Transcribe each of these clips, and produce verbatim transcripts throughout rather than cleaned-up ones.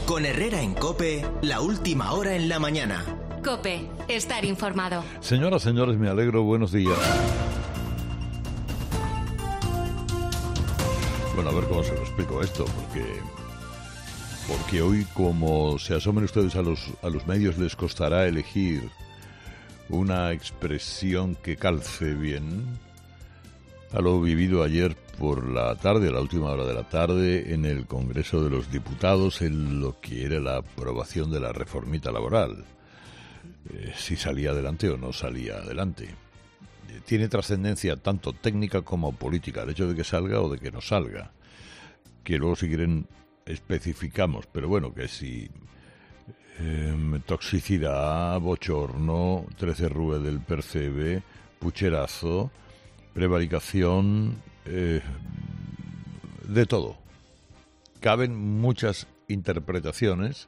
Con Herrera en COPE, la última hora en la mañana. COPE, estar informado. Señoras, señores, me alegro, buenos días. Bueno, a ver cómo se lo explico esto, porque porque hoy, como se asomen ustedes a los, a los medios, les costará elegir una expresión que calce bien a lo vivido ayer por la tarde, a la última hora de la tarde, en el Congreso de los Diputados, en lo que era la aprobación de la reformita laboral. Eh, si salía adelante o no salía adelante. Eh, tiene trascendencia tanto técnica como política, el hecho de que salga o de que no salga. Que luego, si quieren, especificamos, pero bueno, que si eh, toxicidad, bochorno, trece rue del percebe, pucherazo, prevaricación, eh, de todo. Caben muchas interpretaciones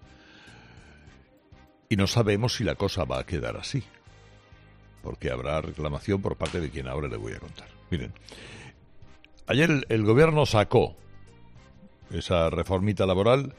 y no sabemos si la cosa va a quedar así, porque habrá reclamación por parte de quien ahora le voy a contar. Miren, ayer el, el gobierno sacó esa reformita laboral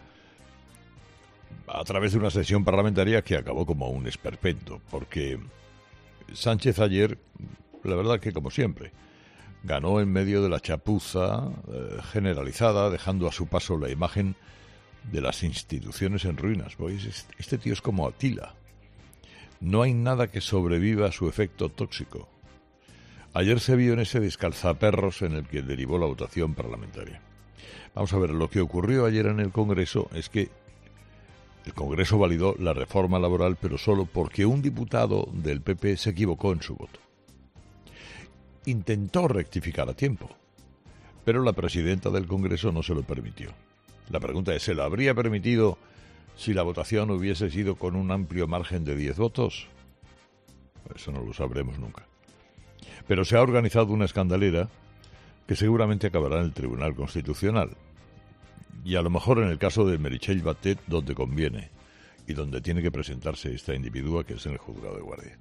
a través de una sesión parlamentaria que acabó como un esperpento, porque Sánchez ayer, la verdad que como siempre, ganó en medio de la chapuza eh, generalizada, dejando a su paso la imagen de las instituciones en ruinas. Pues este tío es como Atila. No hay nada que sobreviva a su efecto tóxico. Ayer se vio en ese descalzaperros en el que derivó la votación parlamentaria. Vamos a ver, lo que ocurrió ayer en el Congreso es que el Congreso validó la reforma laboral, pero solo porque un diputado del P P se equivocó en su voto. Intentó rectificar a tiempo, pero la presidenta del Congreso no se lo permitió. La pregunta es, ¿se lo habría permitido si la votación hubiese sido con un amplio margen de diez votos? Eso no lo sabremos nunca. Pero se ha organizado una escandalera que seguramente acabará en el Tribunal Constitucional. Y a lo mejor en el caso de Meritxell Batet, donde conviene y donde tiene que presentarse esta individua, que es en el juzgado de guardia.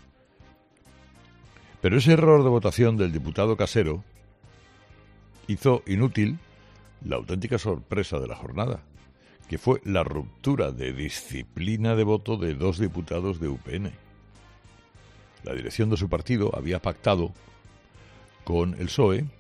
Pero ese error de votación del diputado Casero hizo inútil la auténtica sorpresa de la jornada, que fue la ruptura de disciplina de voto de dos diputados de U P N. La dirección de su partido había pactado con el P S O E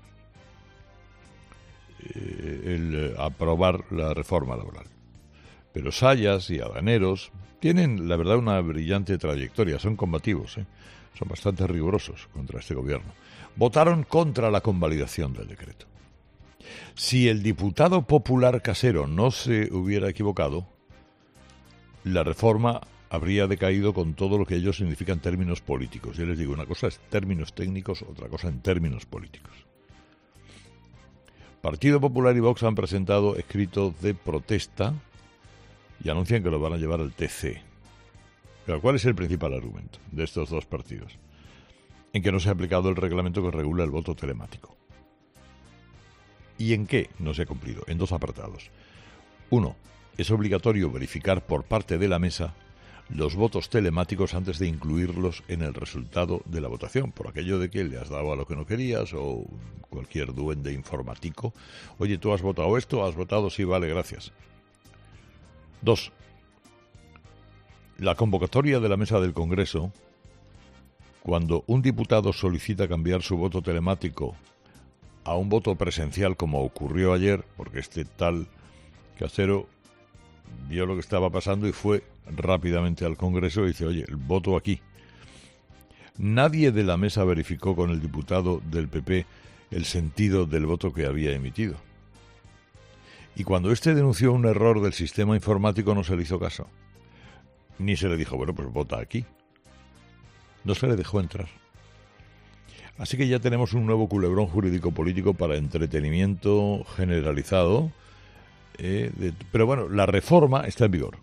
eh, el aprobar la reforma laboral. Pero Sayas y Adaneros tienen, la verdad, una brillante trayectoria, son combativos, ¿eh? Son bastante rigurosos contra este gobierno. Votaron contra la convalidación del decreto. Si el diputado popular Casero no se hubiera equivocado, la reforma habría decaído con todo lo que ello significa en términos políticos. Yo les digo, una cosa es términos técnicos, otra cosa en términos políticos. Partido Popular y Vox han presentado escritos de protesta y anuncian que lo van a llevar al T C. Pero ¿cuál es el principal argumento de estos dos partidos? En que no se ha aplicado el reglamento que regula el voto telemático. ¿Y en qué no se ha cumplido? En dos apartados. Uno, es obligatorio verificar por parte de la mesa los votos telemáticos antes de incluirlos en el resultado de la votación, por aquello de que le has dado a lo que no querías o cualquier duende informático. Oye, ¿tú has votado esto? ¿Has votado? Sí, vale, gracias. Dos, la convocatoria de la mesa del Congreso, cuando un diputado solicita cambiar su voto telemático a un voto presencial, como ocurrió ayer, porque este tal Casero vio lo que estaba pasando y fue rápidamente al Congreso y dice, oye, el voto aquí. Nadie de la mesa verificó con el diputado del P P el sentido del voto que había emitido. Y cuando éste denunció un error del sistema informático no se le hizo caso. Ni se le dijo, bueno, pues vota aquí. No se le dejó entrar. Así que ya tenemos un nuevo culebrón jurídico-político para entretenimiento generalizado. Eh, de, pero bueno, la reforma está en vigor.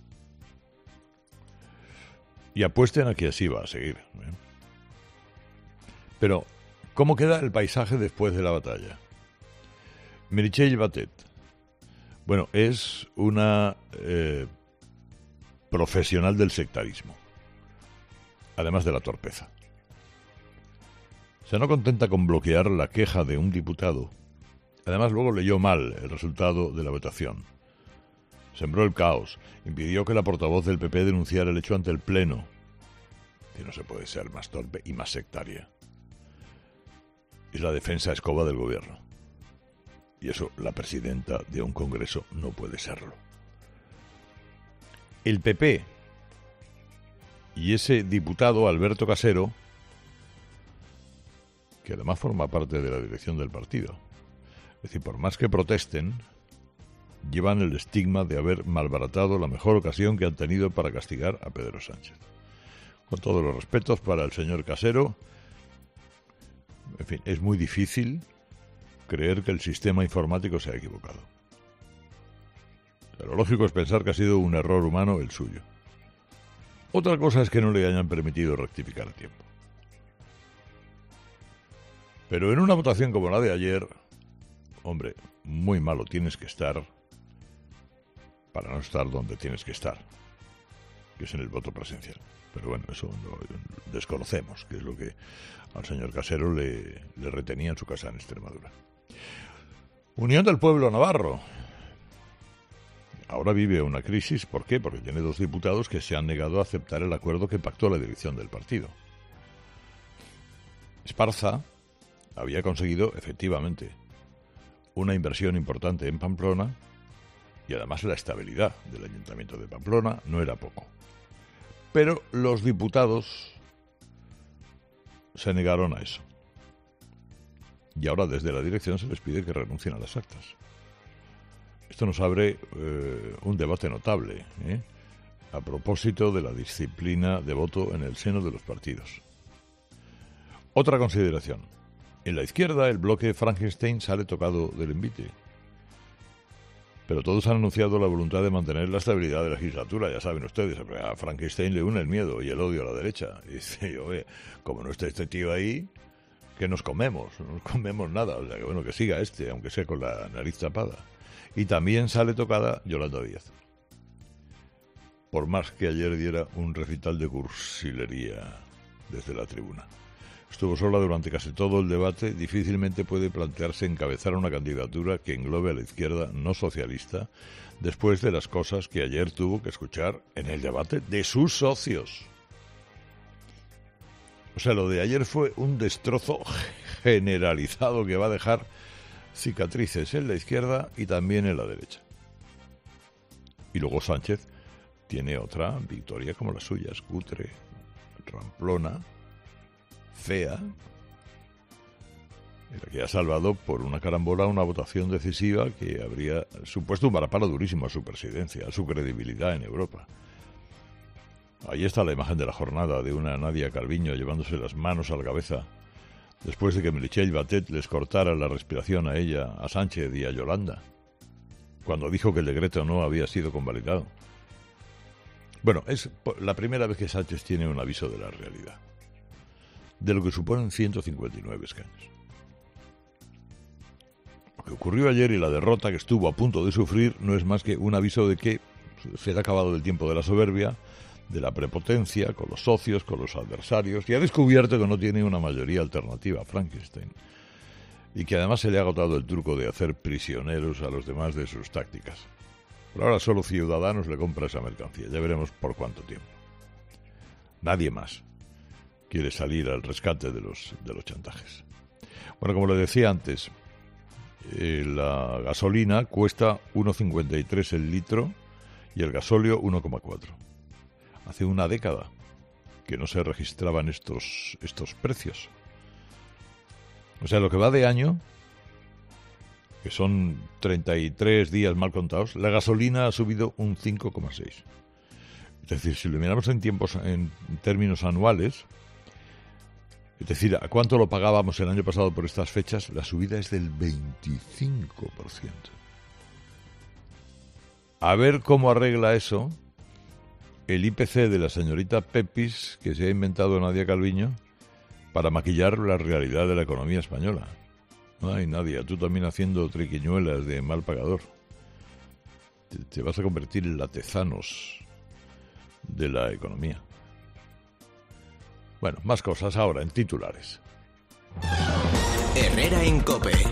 Y apuesten a que así va a seguir. ¿eh? Pero, ¿cómo queda el paisaje después de la batalla? Meritxell Batet. Bueno, es una eh, profesional del sectarismo, además de la torpeza. Se no contenta con bloquear la queja de un diputado. Además, luego leyó mal el resultado de la votación. sembró el caos, impidió que la portavoz del P P denunciara el hecho ante el Pleno. Que no se puede ser más torpe y más sectaria. Es la defensa escoba del gobierno. Y eso la presidenta de un congreso no puede serlo. El P P y ese diputado Alberto Casero, que además forma parte de la dirección del partido, es decir, por más que protesten, llevan el estigma de haber malbaratado la mejor ocasión que han tenido para castigar a Pedro Sánchez. Con todos los respetos para el señor Casero, en fin, es muy difícil creer que el sistema informático se ha equivocado. Lo lógico es pensar que ha sido un error humano el suyo. Otra cosa es que no le hayan permitido rectificar a tiempo. Pero en una votación como la de ayer, hombre, muy malo tienes que estar para no estar donde tienes que estar, que es en el voto presencial. Pero bueno, eso lo desconocemos, que es lo que al señor Casero le, le retenía en su casa en Extremadura. Unión del Pueblo Navarro. Ahora vive una crisis. ¿Por qué? Porque tiene dos diputados que se han negado a aceptar el acuerdo que pactó la dirección del partido. Esparza había conseguido, efectivamente, una inversión importante en Pamplona y además la estabilidad del Ayuntamiento de Pamplona no era poco. Pero los diputados se negaron a eso. Y ahora desde la dirección se les pide que renuncien a las actas. Esto nos abre eh, un debate notable, ¿eh? a propósito de la disciplina de voto en el seno de los partidos. Otra consideración. En la izquierda el bloque Frankenstein sale tocado del envite. Pero todos han anunciado la voluntad de mantener la estabilidad de la legislatura, ya saben ustedes. A Frankenstein le une el miedo y el odio a la derecha. Y dice, oye, como no esté este tío ahí, ¿qué nos comemos? No nos comemos nada. O sea, que bueno, que siga este, aunque sea con la nariz tapada. Y también sale tocada Yolanda Díaz. Por más que ayer diera un recital de cursilería desde la tribuna. Estuvo sola durante casi todo el debate, difícilmente puede plantearse encabezar una candidatura que englobe a la izquierda no socialista después de las cosas que ayer tuvo que escuchar en el debate de sus socios. O sea, lo de ayer fue un destrozo generalizado que va a dejar cicatrices en la izquierda y también en la derecha. Y luego Sánchez tiene otra victoria como la suya, es cutre, ramplona, fea, en la que ha salvado por una carambola una votación decisiva que habría supuesto un varapalo durísimo a su presidencia, a su credibilidad en Europa. Ahí está la imagen de la jornada de una Nadia Calviño llevándose las manos a la cabeza después de que Meritxell Batet les cortara la respiración a ella, a Sánchez y a Yolanda, cuando dijo que el decreto no había sido convalidado. Bueno, es la primera vez que Sánchez tiene un aviso de la realidad, de lo que suponen ciento cincuenta y nueve escaños. Lo que ocurrió ayer y la derrota que estuvo a punto de sufrir no es más que un aviso de que se le ha acabado el tiempo de la soberbia, de la prepotencia, con los socios, con los adversarios, y ha descubierto que no tiene una mayoría alternativa a Frankenstein, y que además se le ha agotado el truco de hacer prisioneros a los demás de sus tácticas. Por ahora solo Ciudadanos le compra esa mercancía, ya veremos por cuánto tiempo. Nadie más quiere salir al rescate de los, de los chantajes. Bueno, como le decía antes, eh, la gasolina cuesta uno cincuenta y tres el litro y el gasóleo uno coma cuatro. Hace una década que no se registraban estos, estos precios. O sea, lo que va de año, que son treinta y tres días mal contados, la gasolina ha subido un cinco coma seis. Es decir, si lo miramos en tiempos, en términos anuales, es decir, ¿a cuánto lo pagábamos el año pasado por estas fechas? La subida es del veinticinco por ciento. A ver cómo arregla eso el I P C de la señorita Pepis, que se ha inventado Nadia Calviño, para maquillar la realidad de la economía española. Ay, Nadia, tú también haciendo triquiñuelas de mal pagador. Te, te vas a convertir en la Tezanos de la economía. Bueno, más cosas ahora en titulares. Herrera en COPE.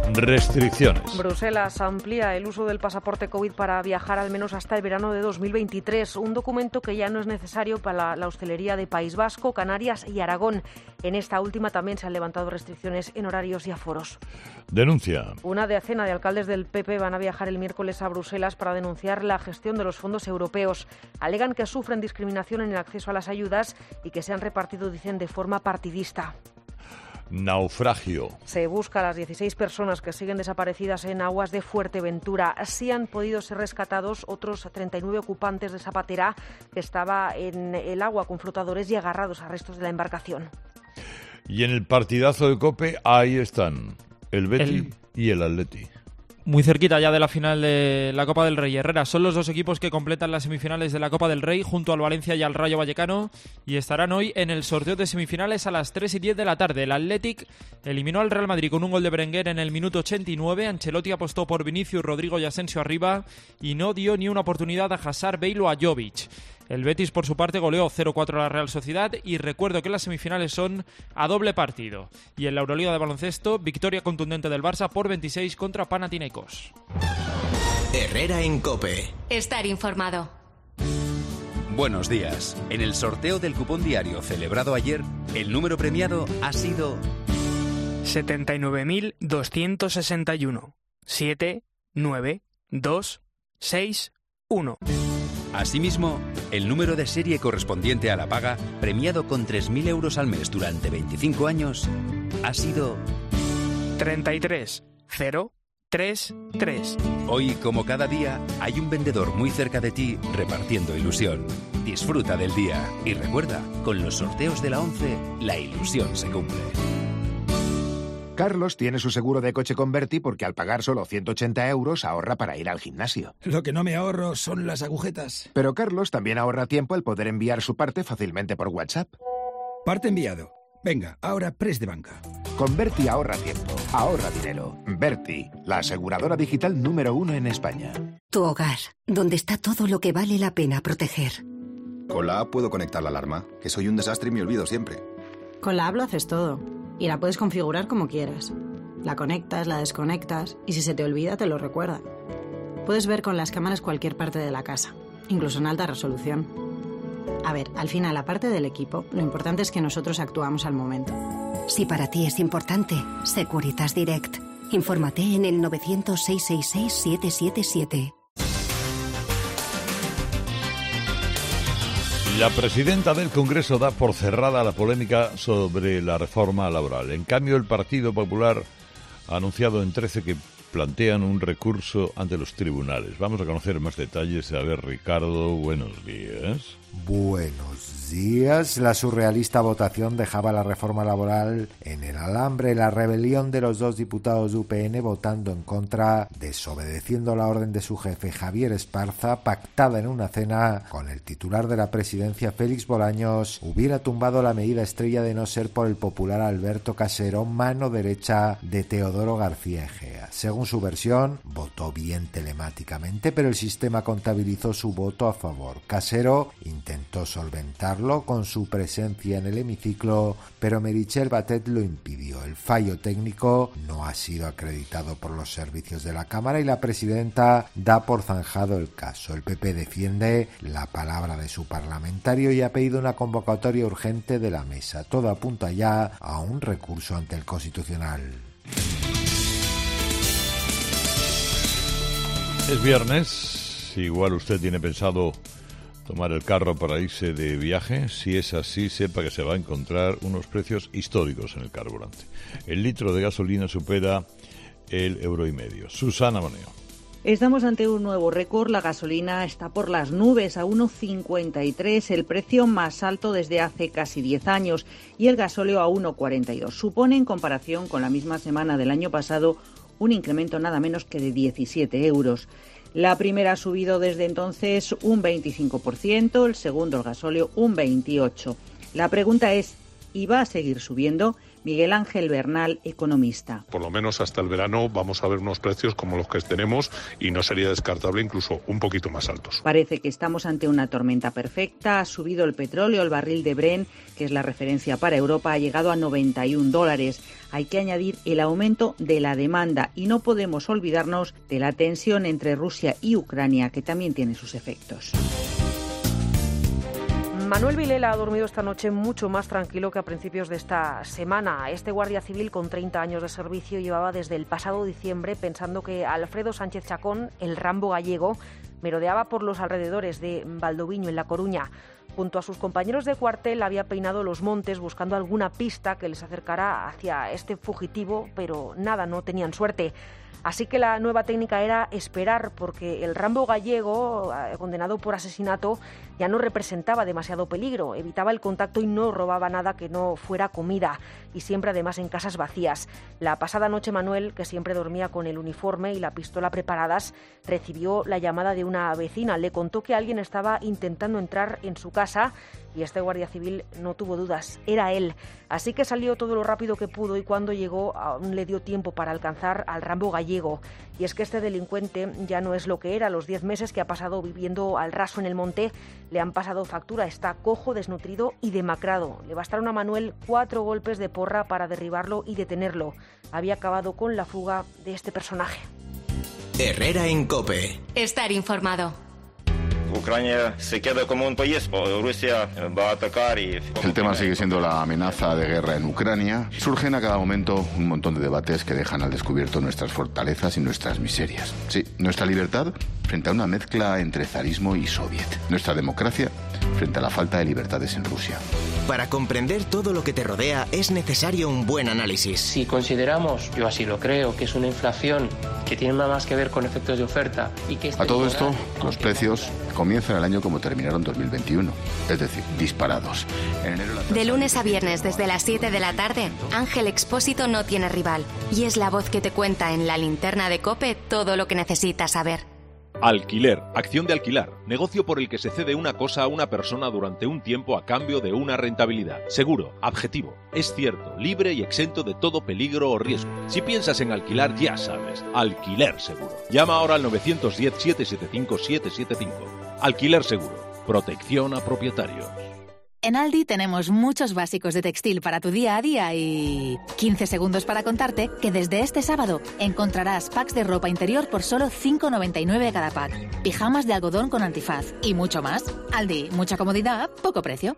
restricciones. Bruselas amplía el uso del pasaporte COVID para viajar al menos hasta el verano de dos mil veintitrés, un documento que ya no es necesario para la hostelería de País Vasco, Canarias y Aragón. En esta última también se han levantado restricciones en horarios y aforos. Denuncia. Una decena de alcaldes del P P van a viajar el miércoles a Bruselas para denunciar la gestión de los fondos europeos. Alegan que sufren discriminación en el acceso a las ayudas y que se han repartido, dicen, de forma partidista. Naufragio. Se busca a las dieciséis personas que siguen desaparecidas en aguas de Fuerteventura. Sí han podido ser rescatados otros treinta y nueve ocupantes de esa patera que estaba en el agua con flotadores y agarrados a restos de la embarcación. Y en el partidazo de COPE, ahí están el Betis El... y el Atleti. Muy cerquita ya de la final de la Copa del Rey. Herrera, son los dos equipos que completan las semifinales de la Copa del Rey junto al Valencia y al Rayo Vallecano y estarán hoy en el sorteo de semifinales a las tres y diez de la tarde. El Athletic eliminó al Real Madrid con un gol de Berenguer en el minuto ochenta y nueve. Ancelotti apostó por Vinicius, Rodrigo y Asensio arriba y no dio ni una oportunidad a Hazard, Bale o a Jovic. El Betis, por su parte, goleó cero cuatro a la Real Sociedad y recuerdo que las semifinales son a doble partido. Y en la Euroliga de baloncesto, victoria contundente del Barça por veintiséis contra Panathinaikos. Herrera en COPE. Estar informado. Buenos días. En el sorteo del cupón diario celebrado ayer, el número premiado ha sido setenta y nueve mil doscientos sesenta y uno. siete nueve dos seis uno. Asimismo, el número de serie correspondiente a la paga, premiado con tres mil euros al mes durante veinticinco años, ha sido treinta y tres cero tres tres. Hoy, como cada día, hay un vendedor muy cerca de ti repartiendo ilusión. Disfruta del día y recuerda, con los sorteos de la ONCE, la ilusión se cumple. Carlos tiene su seguro de coche con Berti porque al pagar solo ciento ochenta euros ahorra para ir al gimnasio. Lo que no me ahorro son las agujetas. Pero Carlos también ahorra tiempo al poder enviar su parte fácilmente por WhatsApp. Parte enviado. Venga, ahora press de banca. Con Berti ahorra tiempo, ahorra dinero. Berti, la aseguradora digital número uno en España. Tu hogar, donde está todo lo que vale la pena proteger. Con la app puedo conectar la alarma, que soy un desastre y me olvido siempre. Con la app lo haces todo. Y la puedes configurar como quieras. La conectas, la desconectas y si se te olvida te lo recuerda. Puedes ver con las cámaras cualquier parte de la casa, incluso en alta resolución. A ver, al final, aparte del equipo, lo importante es que nosotros actuamos al momento. Si para ti es importante, Securitas Direct. Infórmate en el novecientos, seiscientos sesenta y seis, siete siete siete. La presidenta del Congreso da por cerrada la polémica sobre la reforma laboral. En cambio, el Partido Popular ha anunciado en trece que plantean un recurso ante los tribunales. Vamos a conocer más detalles. A ver, Ricardo, buenos días. Buenos días. La surrealista votación dejaba la reforma laboral en el alambre. La rebelión de los dos diputados de U P N votando en contra, desobedeciendo la orden de su jefe Javier Esparza, pactada en una cena con el titular de la presidencia Félix Bolaños, hubiera tumbado la medida estrella de no ser por el popular Alberto Casero, mano derecha de Teodoro García Egea. Según su versión, votó bien telemáticamente, pero el sistema contabilizó su voto a favor. Casero intentó solventarlo con su presencia en el hemiciclo, pero Meritxell Batet lo impidió. El fallo técnico no ha sido acreditado por los servicios de la Cámara y la presidenta da por zanjado el caso. El P P defiende la palabra de su parlamentario y ha pedido una convocatoria urgente de la mesa. Todo apunta ya a un recurso ante el Constitucional. Es viernes, igual usted tiene pensado tomar el carro para irse de viaje. Si es así, sepa que se va a encontrar unos precios históricos en el carburante. El litro de gasolina supera el euro y medio. Susana Moneo. Estamos ante un nuevo récord. La gasolina está por las nubes, a uno cincuenta y tres, el precio más alto desde hace casi diez años, y el gasóleo a uno cuarenta y dos. Supone, en comparación con la misma semana del año pasado, un incremento nada menos que de diecisiete euros. La primera ha subido desde entonces un veinticinco por ciento, el segundo, el gasóleo, un veintiocho por ciento. La pregunta es, ¿y va a seguir subiendo? Miguel Ángel Bernal, economista. Por lo menos hasta el verano vamos a ver unos precios como los que tenemos y no sería descartable incluso un poquito más altos. Parece que estamos ante una tormenta perfecta. Ha subido el petróleo, el barril de Brent, que es la referencia para Europa, ha llegado a noventa y un dólares. Hay que añadir el aumento de la demanda y no podemos olvidarnos de la tensión entre Rusia y Ucrania, que también tiene sus efectos. Manuel Vilela ha dormido esta noche mucho más tranquilo que a principios de esta semana. Este guardia civil con treinta años de servicio llevaba desde el pasado diciembre pensando que Alfredo Sánchez Chacón, el Rambo gallego, merodeaba por los alrededores de Valdoviño, en La Coruña. Junto a sus compañeros de cuartel había peinado los montes buscando alguna pista que les acercara hacia este fugitivo, pero nada, no tenían suerte. Así que la nueva técnica era esperar, porque el Rambo gallego, condenado por asesinato, ya no representaba demasiado peligro, evitaba el contacto y no robaba nada que no fuera comida, y siempre además en casas vacías. La pasada noche Manuel, que siempre dormía con el uniforme y la pistola preparadas, recibió la llamada de una vecina. Le contó que alguien estaba intentando entrar en su casa y este guardia civil no tuvo dudas, era él. Así que salió todo lo rápido que pudo y cuando llegó aún le dio tiempo para alcanzar al Rambo gallego. Y es que este delincuente ya no es lo que era. Los diez meses que ha pasado viviendo al raso en el monte le han pasado factura. Está cojo, desnutrido y demacrado. Le bastaron a Manuel cuatro golpes de porra para derribarlo y detenerlo. Había acabado con la fuga de este personaje. Herrera en COPE. Estar informado. Ucrania se queda como un país, o Rusia va a atacar y... El tema sigue siendo la amenaza de guerra en Ucrania. Surgen a cada momento un montón de debates que dejan al descubierto nuestras fortalezas y nuestras miserias. Sí, nuestra libertad frente a una mezcla entre zarismo y soviet. Nuestra democracia frente a la falta de libertades en Rusia. Para comprender todo lo que te rodea es necesario un buen análisis. Si consideramos, yo así lo creo, que es una inflación que tiene nada más que ver con efectos de oferta y que... A todo esto, los precios comienzan el año como terminaron dos mil veintiuno, es decir, disparados. En enero la... De lunes a viernes desde las siete de la tarde, Ángel Expósito no tiene rival y es la voz que te cuenta en la linterna de COPE todo lo que necesitas saber. Alquiler, acción de alquilar, negocio por el que se cede una cosa a una persona durante un tiempo a cambio de una rentabilidad. Seguro, objetivo, es cierto, libre y exento de todo peligro o riesgo. Si piensas en alquilar, ya sabes, Alquiler Seguro. Llama ahora al nueve uno cero, siete siete cinco, siete siete cinco. Alquiler Seguro, protección a propietarios. En Aldi tenemos muchos básicos de textil para tu día a día y quince segundos para contarte que desde este sábado encontrarás packs de ropa interior por solo cinco noventa y nueve cada pack, pijamas de algodón con antifaz y mucho más. Aldi, mucha comodidad, poco precio.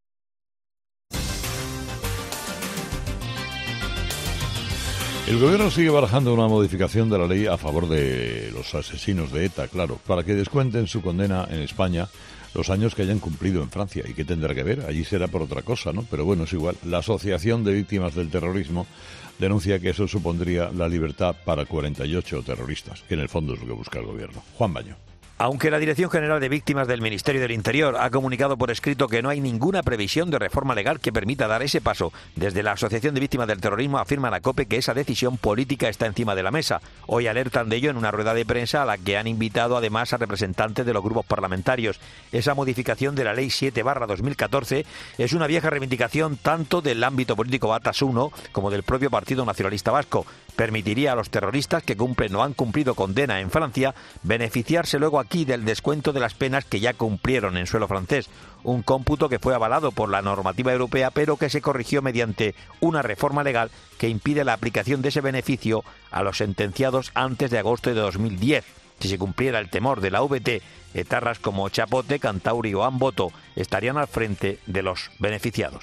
El gobierno sigue barajando una modificación de la ley a favor de los asesinos de ETA, claro, para que descuenten su condena en España los años que hayan cumplido en Francia. ¿Y qué tendrá que ver? Allí será por otra cosa, ¿no? Pero bueno, es igual. La Asociación de Víctimas del Terrorismo denuncia que eso supondría la libertad para cuarenta y ocho terroristas, que en el fondo es lo que busca el gobierno. Juan Baño. Aunque la Dirección General de Víctimas del Ministerio del Interior ha comunicado por escrito que no hay ninguna previsión de reforma legal que permita dar ese paso, desde la Asociación de Víctimas del Terrorismo afirman a COPE que esa decisión política está encima de la mesa. Hoy alertan de ello en una rueda de prensa a la que han invitado además a representantes de los grupos parlamentarios. Esa modificación de la Ley siete barra dos mil catorce es una vieja reivindicación tanto del ámbito político Batasuna como del propio Partido Nacionalista Vasco. Permitiría a los terroristas que cumplen o han cumplido condena en Francia beneficiarse luego aquí del descuento de las penas que ya cumplieron en suelo francés. Un cómputo que fue avalado por la normativa europea, pero que se corrigió mediante una reforma legal que impide la aplicación de ese beneficio a los sentenciados antes de agosto de dos mil diez. Si se cumpliera el temor de la V T, etarras como Chapote, Cantauri o Amboto estarían al frente de los beneficiados.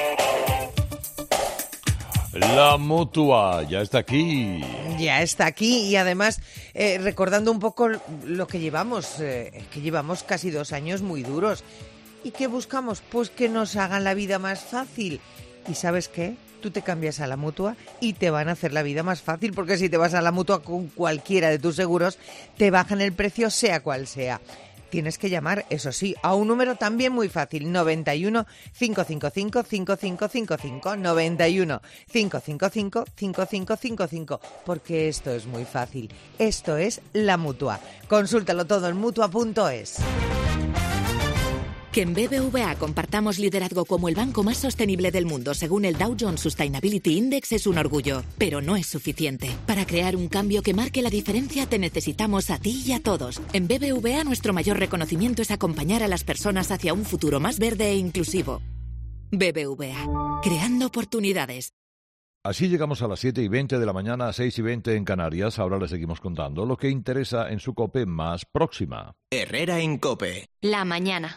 La Mutua ya está aquí. Ya está aquí y además eh, recordando un poco lo que llevamos, eh, que llevamos casi dos años muy duros. ¿Y qué buscamos? Pues que nos hagan la vida más fácil. ¿Y sabes qué? Tú te cambias a la Mutua y te van a hacer la vida más fácil, porque si te vas a la Mutua con cualquiera de tus seguros, te bajan el precio sea cual sea. Tienes que llamar, eso sí, a un número también muy fácil, noventa y uno, cinco cinco cinco, cinco cinco cinco cinco, noventa y uno, cinco cinco cinco, cinco cinco cinco cinco, porque esto es muy fácil, esto es la Mutua. Consúltalo todo en mutua punto es. Que en B B V A compartamos liderazgo como el banco más sostenible del mundo según el Dow Jones Sustainability Index es un orgullo, pero no es suficiente. Para crear un cambio que marque la diferencia te necesitamos a ti y a todos. En B B V A nuestro mayor reconocimiento es acompañar a las personas hacia un futuro más verde e inclusivo. B B V A, creando oportunidades. Así llegamos a las siete y veinte de la mañana, a seis y veinte en Canarias. Ahora les seguimos contando lo que interesa en su COPE más próxima. Herrera en COPE. La mañana.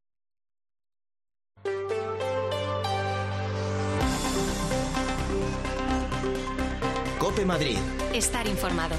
COPE Madrid. Estar informado.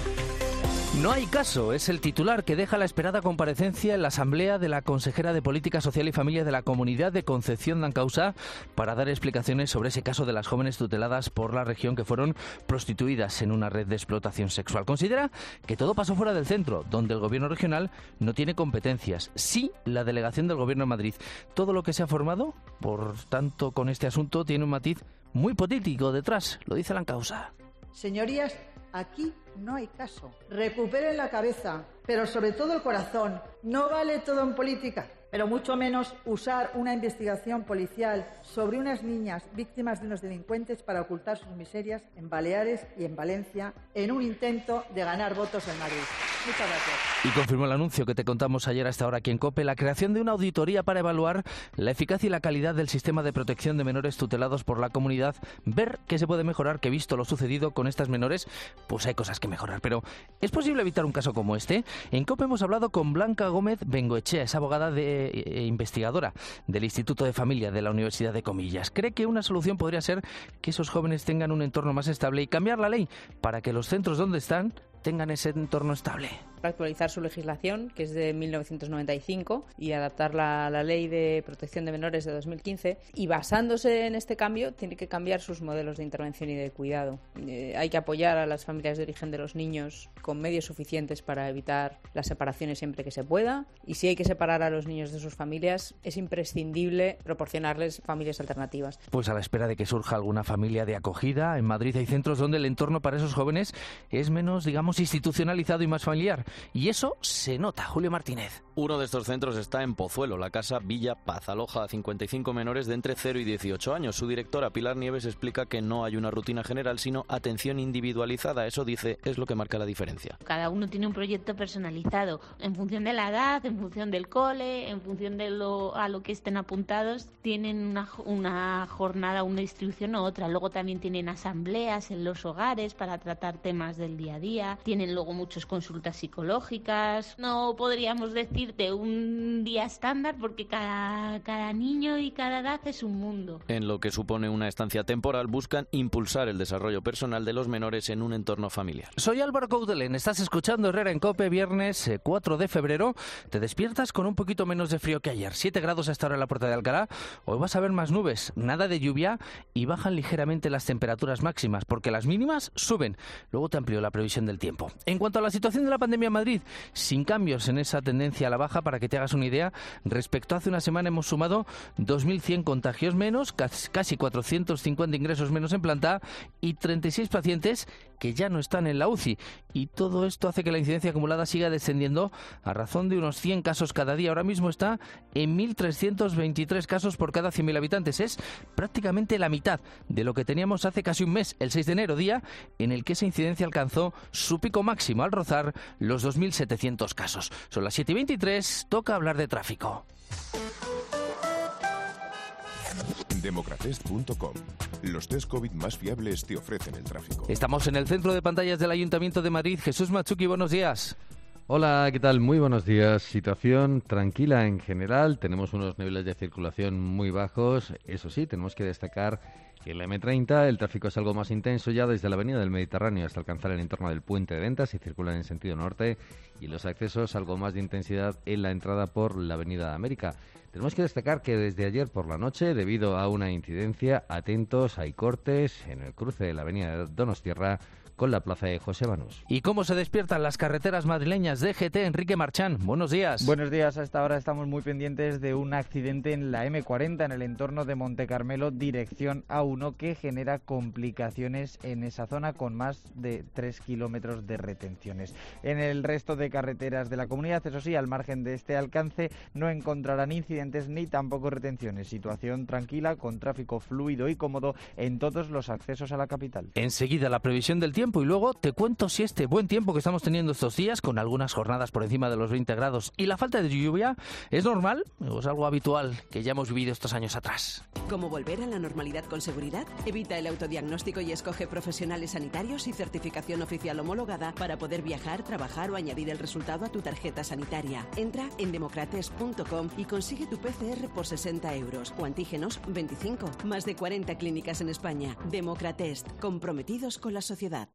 No hay caso, es el titular que deja la esperada comparecencia en la Asamblea de la consejera de Política Social y Familia de la Comunidad de Concepción de Ancausa para dar explicaciones sobre ese caso de las jóvenes tuteladas por la región que fueron prostituidas en una red de explotación sexual. Considera que todo pasó fuera del centro, donde el gobierno regional no tiene competencias. Sí, la delegación del gobierno de Madrid. Todo lo que se ha formado, por tanto, con este asunto tiene un matiz muy político detrás, lo dice la Ancausa. Señorías, aquí no hay caso. Recuperen la cabeza, pero sobre todo el corazón. No vale todo en política, pero mucho menos usar una investigación policial sobre unas niñas víctimas de unos delincuentes para ocultar sus miserias en Baleares y en Valencia en un intento de ganar votos en Madrid. Muchas gracias. Y confirmó el anuncio que te contamos ayer a esta hora aquí en COPE, la creación de una auditoría para evaluar la eficacia y la calidad del sistema de protección de menores tutelados por la comunidad, ver qué se puede mejorar, que visto lo sucedido con estas menores, pues hay cosas que mejorar. Pero, ¿es posible evitar un caso como este? En COPE hemos hablado con Blanca Gómez Bengoechea, es abogada de, e investigadora del Instituto de Familia de la Universidad de Comillas. Cree que una solución podría ser que esos jóvenes tengan un entorno más estable y cambiar la ley para que los centros donde están tengan ese entorno estable. Actualizar su legislación, que es de mil novecientos noventa y cinco, y adaptarla a la Ley de Protección de Menores de dos mil quince. Y basándose en este cambio, tiene que cambiar sus modelos de intervención y de cuidado. Eh, hay que apoyar a las familias de origen de los niños con medios suficientes para evitar las separaciones siempre que se pueda. Y si hay que separar a los niños de sus familias, es imprescindible proporcionarles familias alternativas. Pues a la espera de que surja alguna familia de acogida, en Madrid hay centros donde el entorno para esos jóvenes es menos, digamos, institucionalizado y más familiar. Y eso se nota. Julio Martínez. Uno de estos centros está en Pozuelo, la casa Villa Paz, aloja a cincuenta y cinco menores de entre cero y dieciocho años. Su directora, Pilar Nieves, explica que no hay una rutina general, sino atención individualizada. Eso, dice, es lo que marca la diferencia. Cada uno tiene un proyecto personalizado, en función de la edad, en función del cole, en función de lo a lo que estén apuntados, tienen una, una jornada, una distribución u otra. Luego también tienen asambleas en los hogares para tratar temas del día a día. Tienen luego muchas consultas psicológicas. No podríamos decir de un día estándar porque cada, cada niño y cada edad es un mundo. En lo que supone una estancia temporal, buscan impulsar el desarrollo personal de los menores en un entorno familiar. Soy Álvaro Coudelén, estás escuchando Herrera en COPE, viernes cuatro de febrero. Te despiertas con un poquito menos de frío que ayer, siete grados hasta ahora en la Puerta de Alcalá. Hoy vas a ver más nubes, nada de lluvia y bajan ligeramente las temperaturas máximas porque las mínimas suben. Luego te amplío la previsión del tiempo. En cuanto a la situación de la pandemia en Madrid, sin cambios en esa tendencia a la baja, para que te hagas una idea, respecto a hace una semana hemos sumado dos mil cien contagios menos, casi cuatrocientos cincuenta ingresos menos en planta y treinta y seis pacientes que ya no están en la U C I. Y todo esto hace que la incidencia acumulada siga descendiendo a razón de unos cien casos cada día. Ahora mismo está en mil trescientos veintitrés casos por cada cien mil habitantes. Es prácticamente la mitad de lo que teníamos hace casi un mes, el seis de enero, día en el que esa incidencia alcanzó su pico máximo al rozar los dos mil setecientos casos. Son las siete y veintitrés, toca hablar de tráfico. Democratest punto com. Los test COVID más fiables te ofrecen el tráfico. Estamos en el centro de pantallas del Ayuntamiento de Madrid. Jesús Machuki, buenos días. Hola, ¿qué tal? Muy buenos días. Situación tranquila en general. Tenemos unos niveles de circulación muy bajos. Eso sí, tenemos que destacar que en la eme treinta el tráfico es algo más intenso ya desde la avenida del Mediterráneo hasta alcanzar el entorno del Puente de Ventas y circulan en sentido norte, y los accesos algo más de intensidad en la entrada por la avenida América. Tenemos que destacar que desde ayer por la noche, debido a una incidencia, atentos, hay cortes en el cruce de la avenida Donostiarra con la plaza de José Banús. ¿Y cómo se despiertan las carreteras madrileñas? D G T, Enrique Marchán, buenos días. Buenos días, a esta hora estamos muy pendientes de un accidente en la eme cuarenta en el entorno de Monte Carmelo, dirección A uno, que genera complicaciones en esa zona con más de tres kilómetros de retenciones. En el resto de carreteras de la comunidad, eso sí, al margen de este alcance, no encontrarán incidentes ni tampoco retenciones. Situación tranquila, con tráfico fluido y cómodo en todos los accesos a la capital. Enseguida la previsión del tiempo y luego te cuento si este buen tiempo que estamos teniendo estos días, con algunas jornadas por encima de los veinte grados y la falta de lluvia, ¿es normal o es algo habitual que ya hemos vivido estos años atrás? ¿Cómo volver a la normalidad con seguridad? Evita el autodiagnóstico y escoge profesionales sanitarios y certificación oficial homologada para poder viajar, trabajar o añadir el resultado a tu tarjeta sanitaria. Entra en democrates punto com y consigue tu P C R por sesenta euros o antígenos veinticinco. Más de cuarenta clínicas en España. Democratest, comprometidos con la sociedad.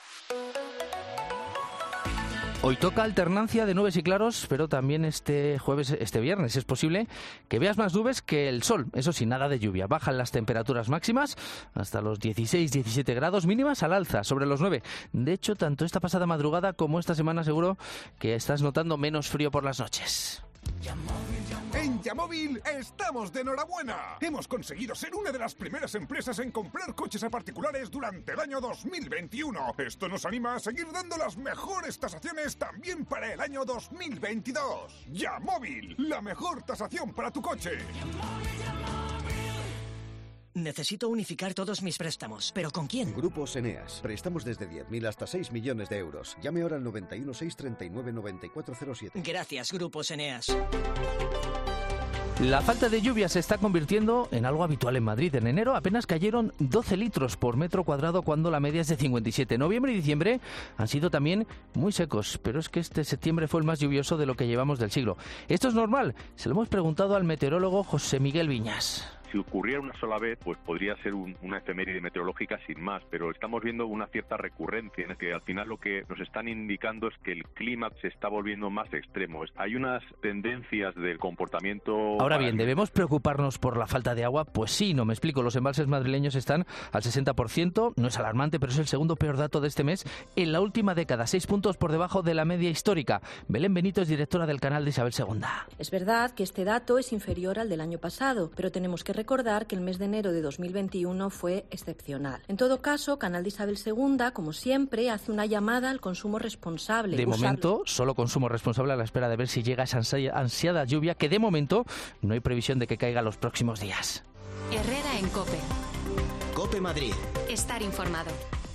Hoy toca alternancia de nubes y claros, pero también este jueves, este viernes, es posible que veas más nubes que el sol. Eso sí, nada de lluvia. Bajan las temperaturas máximas hasta los dieciséis diecisiete grados, mínimas al alza, sobre los nueve. De hecho, tanto esta pasada madrugada como esta semana seguro que estás notando menos frío por las noches. En Yamóvil estamos de enhorabuena. Hemos conseguido ser una de las primeras empresas en comprar coches a particulares durante el año dos mil veintiuno. Esto nos anima a seguir dando las mejores tasaciones también para el año dos mil veintidós. Yamóvil, la mejor tasación para tu coche. Necesito unificar todos mis préstamos. ¿Pero con quién? Grupos Eneas. Préstamos desde diez mil hasta seis millones de euros. Llame ahora al noventa y uno seis treinta y nueve noventa y cuatro cero siete. Gracias, Grupos Eneas. La falta de lluvia se está convirtiendo en algo habitual en Madrid. En enero apenas cayeron doce litros por metro cuadrado cuando la media es de cincuenta y siete. Noviembre y diciembre han sido también muy secos, pero es que este septiembre fue el más lluvioso de lo que llevamos del siglo. ¿Esto es normal? Se lo hemos preguntado al meteorólogo José Miguel Viñas. Si ocurriera una sola vez, pues podría ser un, una efeméride meteorológica sin más, pero estamos viendo una cierta recurrencia en el que al final lo que nos están indicando es que el clima se está volviendo más extremo. Hay unas tendencias del comportamiento... Ahora bien, ¿debemos preocuparnos por la falta de agua? Pues sí, no me explico. Los embalses madrileños están al sesenta por ciento, no es alarmante, pero es el segundo peor dato de este mes en la última década, seis puntos por debajo de la media histórica. Belén Benito es directora del canal de Isabel segunda. Es verdad que este dato es inferior al del año pasado, pero tenemos que recordar que el mes de enero de dos mil veintiuno fue excepcional. En todo caso, Canal de Isabel segunda, como siempre, hace una llamada al consumo responsable. De Usar... momento, solo consumo responsable a la espera de ver si llega esa ansiada lluvia, que de momento no hay previsión de que caiga los próximos días. Herrera en COPE. COPE Madrid. Estar informado.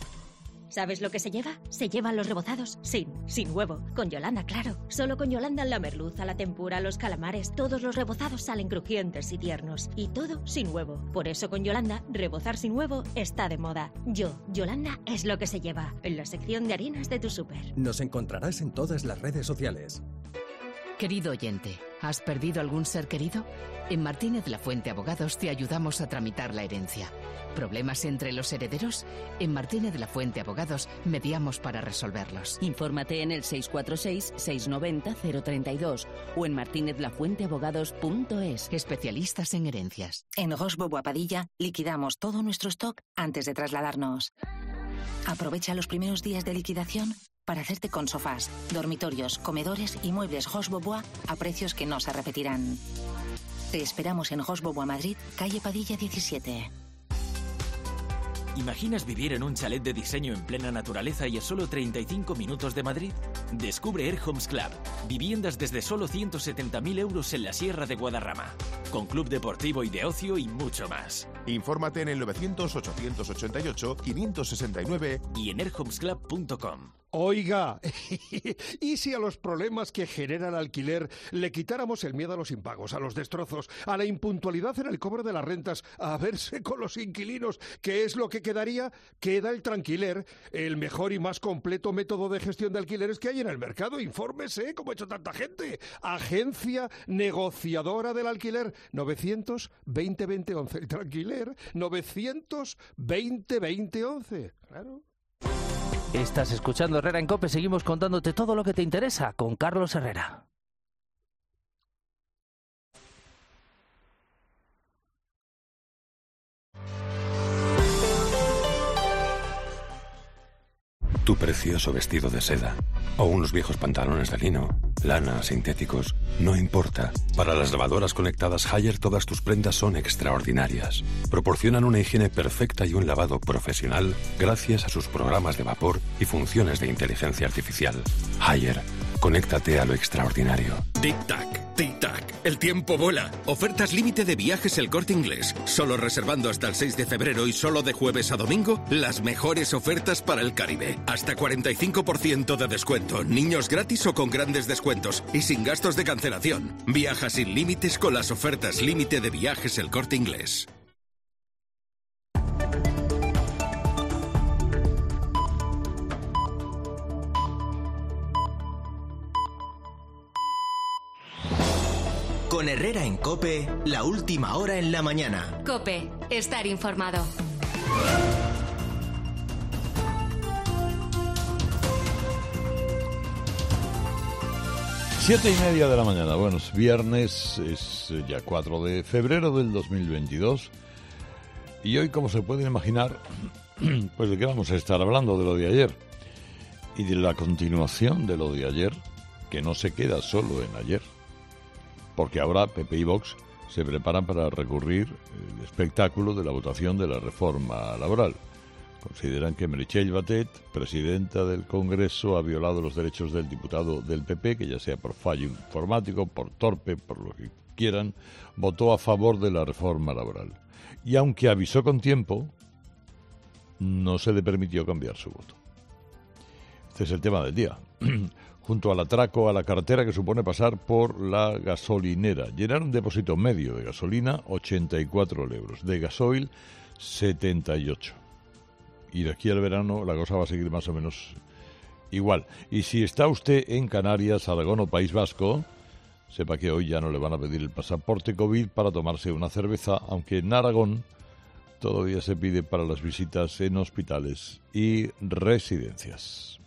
¿Sabes lo que se lleva? Se llevan los rebozados sin, sin huevo. Con Yolanda, claro. Solo con Yolanda la merluza, la tempura, los calamares, todos los rebozados salen crujientes y tiernos. Y todo sin huevo. Por eso con Yolanda, rebozar sin huevo está de moda. Yo, Yolanda, es lo que se lleva. En la sección de harinas de tu súper. Nos encontrarás en todas las redes sociales. Querido oyente, ¿has perdido algún ser querido? En Martínez La Fuente Abogados te ayudamos a tramitar la herencia. ¿Problemas entre los herederos? En Martínez La Fuente Abogados mediamos para resolverlos. Infórmate en el seis cuatro seis, seis nueve cero, cero tres dos o en martinez la fuente abogados punto es. Especialistas en herencias. En Roche Bobois Padilla liquidamos todo nuestro stock antes de trasladarnos. Aprovecha los primeros días de liquidación para hacerte con sofás, dormitorios, comedores y muebles Roche Bobois a precios que no se repetirán. Te esperamos en Roche Bobois Madrid, calle Padilla diecisiete. ¿Imaginas vivir en un chalet de diseño en plena naturaleza y a solo treinta y cinco minutos de Madrid? Descubre Air Homes Club, viviendas desde solo ciento setenta mil euros en la Sierra de Guadarrama, con club deportivo y de ocio y mucho más. Infórmate en el novecientos, ochocientos ochenta y ocho, quinientos sesenta y nueve y en air homes club punto com. Oiga, ¿y si a los problemas que genera el alquiler le quitáramos el miedo a los impagos, a los destrozos, a la impuntualidad en el cobro de las rentas, a verse con los inquilinos? ¿Qué es lo que quedaría? Queda el Tranquiler, el mejor y más completo método de gestión de alquileres que hay en el mercado. Infórmese, como ha hecho tanta gente. Agencia negociadora del alquiler, novecientos veinte veinte once. El Tranquiler, novecientos veinte veinte once. Claro. Estás escuchando Herrera en COPE, seguimos contándote todo lo que te interesa con Carlos Herrera. tu precioso vestido de seda o unos viejos pantalones de lino, lana, sintéticos, no importa. Para las lavadoras conectadas Haier todas tus prendas son extraordinarias. Proporcionan una higiene perfecta y un lavado profesional gracias a sus programas de vapor y funciones de inteligencia artificial. Haier, conéctate a lo extraordinario. Tic-tac, tic-tac, el tiempo vuela. Ofertas límite de Viajes El Corte Inglés. Solo reservando hasta el seis de febrero y solo de jueves a domingo, las mejores ofertas para el Caribe. Hasta cuarenta y cinco por ciento de descuento, niños gratis o con grandes descuentos y sin gastos de cancelación. Viaja sin límites con las ofertas límite de Viajes El Corte Inglés. Con Herrera en COPE, la última hora en la mañana. COPE, estar informado. Siete y media de la mañana. Bueno, es viernes, es ya cuatro de febrero del dos mil veintidós. Y hoy, como se pueden imaginar, pues de qué vamos a estar hablando, de lo de ayer. Y de la continuación de lo de ayer, que no se queda solo en ayer. Porque ahora P P y Vox se preparan para recurrir el espectáculo de la votación de la reforma laboral. Consideran que Meritxell Batet, presidenta del Congreso, ha violado los derechos del diputado del P P, que ya sea por fallo informático, por torpe, por lo que quieran, votó a favor de la reforma laboral. Y aunque avisó con tiempo, no se le permitió cambiar su voto. Este es el tema del día. Junto al atraco a la carretera que supone pasar por la gasolinera. Llenar un depósito medio de gasolina, ochenta y cuatro euros. De gasoil, setenta y ocho. Y de aquí al verano la cosa va a seguir más o menos igual. Y si está usted en Canarias, Aragón o País Vasco, sepa que hoy ya no le van a pedir el pasaporte COVID para tomarse una cerveza, aunque en Aragón todavía se pide para las visitas en hospitales y residencias.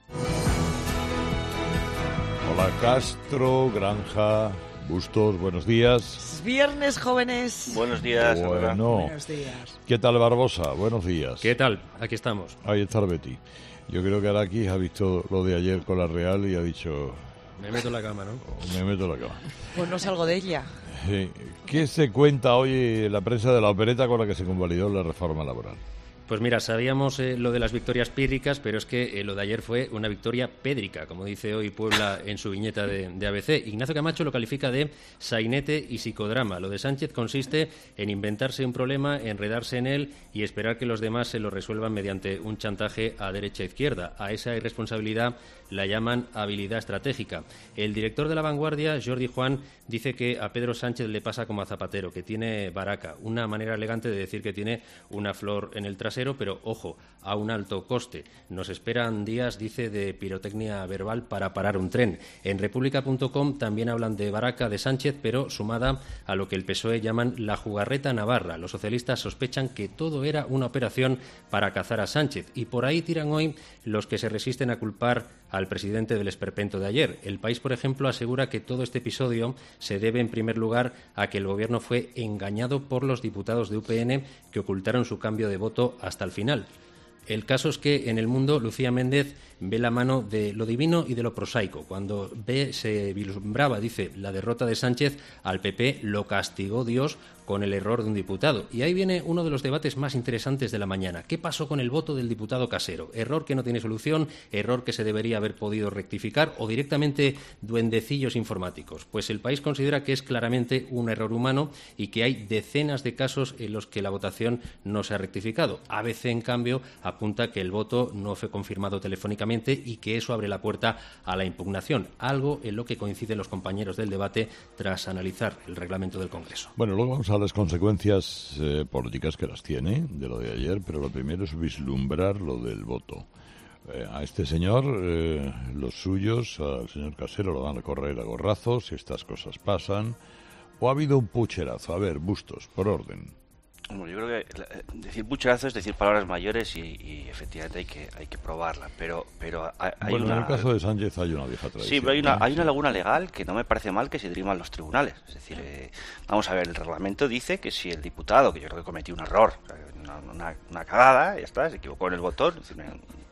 Hola Castro, Granja, Bustos, buenos días. Viernes, jóvenes. Buenos días. Bueno, buenos días. ¿Qué tal Barbosa? Buenos días. ¿Qué tal? Aquí estamos. Ahí está Betty. Yo creo que Araki ha visto lo de ayer con la Real y ha dicho... Me meto en la cama, ¿no? Me meto en la cama. Pues no salgo de ella. Eh, ¿Qué se cuenta hoy en la prensa de la opereta con la que se convalidó la reforma laboral? Pues mira, sabíamos eh, lo de las victorias pírricas, pero es que eh, lo de ayer fue una victoria pédrica, como dice hoy Puebla en su viñeta de, de A B C. Ignacio Camacho lo califica de sainete y psicodrama. Lo de Sánchez consiste en inventarse un problema, enredarse en él y esperar que los demás se lo resuelvan mediante un chantaje a derecha e izquierda. A esa irresponsabilidad la llaman habilidad estratégica. El director de La Vanguardia, Jordi Juan, dice que a Pedro Sánchez le pasa como a Zapatero, que tiene baraca, una manera elegante de decir que tiene una flor en el trasero, pero ojo, a un alto coste. Nos esperan días, dice, de pirotecnia verbal para parar un tren. En república punto com también hablan de baraca de Sánchez, pero sumada a lo que el P S O E llaman la jugarreta navarra. Los socialistas sospechan que todo era una operación para cazar a Sánchez, y por ahí tiran hoy los que se resisten a culpar al presidente del esperpento de ayer. El País, por ejemplo, asegura que todo este episodio se debe, en primer lugar, a que el Gobierno fue engañado por los diputados de U P N que ocultaron su cambio de voto hasta el final. El caso es que en El Mundo Lucía Méndez ve la mano de lo divino y de lo prosaico. Cuando ve, se vislumbraba, dice, la derrota de Sánchez, al P P lo castigó Dios con el error de un diputado. Y ahí viene uno de los debates más interesantes de la mañana. ¿Qué pasó con el voto del diputado Casero? ¿Error que no tiene solución? ¿Error que se debería haber podido rectificar? ¿O directamente duendecillos informáticos? Pues El País considera que es claramente un error humano y que hay decenas de casos en los que la votación no se ha rectificado. A B C, en cambio, apunta que el voto no fue confirmado telefónicamente y que eso abre la puerta a la impugnación, algo en lo que coinciden los compañeros del debate tras analizar el reglamento del Congreso. Bueno, luego vamos a las consecuencias eh, políticas que las tiene de lo de ayer, pero lo primero es vislumbrar lo del voto. Eh, a este señor, eh, los suyos, al señor Casero, lo van a correr a gorrazos si estas cosas pasan, o ha habido un pucherazo. A ver, Bustos, por orden. Bueno, yo creo que decir pucherazo es decir palabras mayores y, y efectivamente hay que hay que probarla, pero pero hay bueno, una... en el caso de Sánchez hay una vieja tradición. Sí, pero hay una, hay una laguna legal que no me parece mal que se diriman los tribunales. Es decir, eh, vamos a ver, el reglamento dice que si el diputado, que yo creo que cometió un error, una, una, una cagada, ya está, se equivocó en el botón, es decir,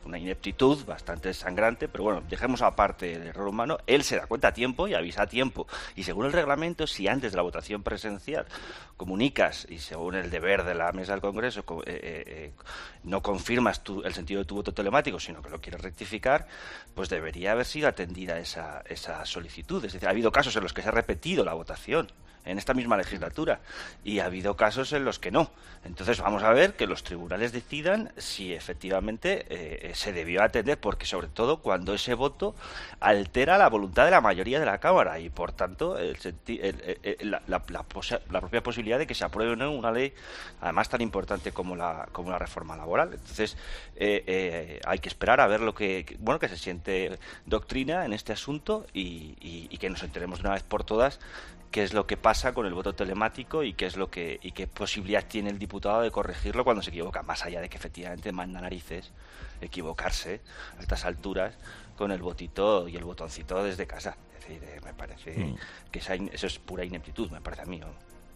una ineptitud bastante sangrante, pero bueno, dejemos aparte el error humano. Él se da cuenta a tiempo y avisa a tiempo. Y según el reglamento, si antes de la votación presencial comunicas, y según el deber de la mesa del Congreso, eh, eh, no confirmas tu, el sentido de tu voto telemático, sino que lo quieres rectificar, pues debería haber sido atendida esa, esa solicitud. Es decir, ha habido casos en los que se ha repetido la votación en esta misma legislatura y ha habido casos en los que no. Entonces vamos a ver que los tribunales decidan si efectivamente eh, se debió atender, porque sobre todo cuando ese voto altera la voluntad de la mayoría de la Cámara y por tanto el senti- el, el, el, la, la, la, posa- la propia posibilidad de que se apruebe o no una ley además tan importante como la como la reforma laboral. Entonces eh, eh, hay que esperar a ver lo que, que bueno que se siente doctrina en este asunto y, y, y que nos enteremos de una vez por todas qué es lo que pasa con el voto telemático y qué es lo que y qué posibilidad tiene el diputado de corregirlo cuando se equivoca, más allá de que efectivamente manda narices equivocarse a estas alturas con el votito y el botoncito desde casa. Es decir, eh, me parece mm. que esa in- eso es pura ineptitud, me parece a mí, ¿no?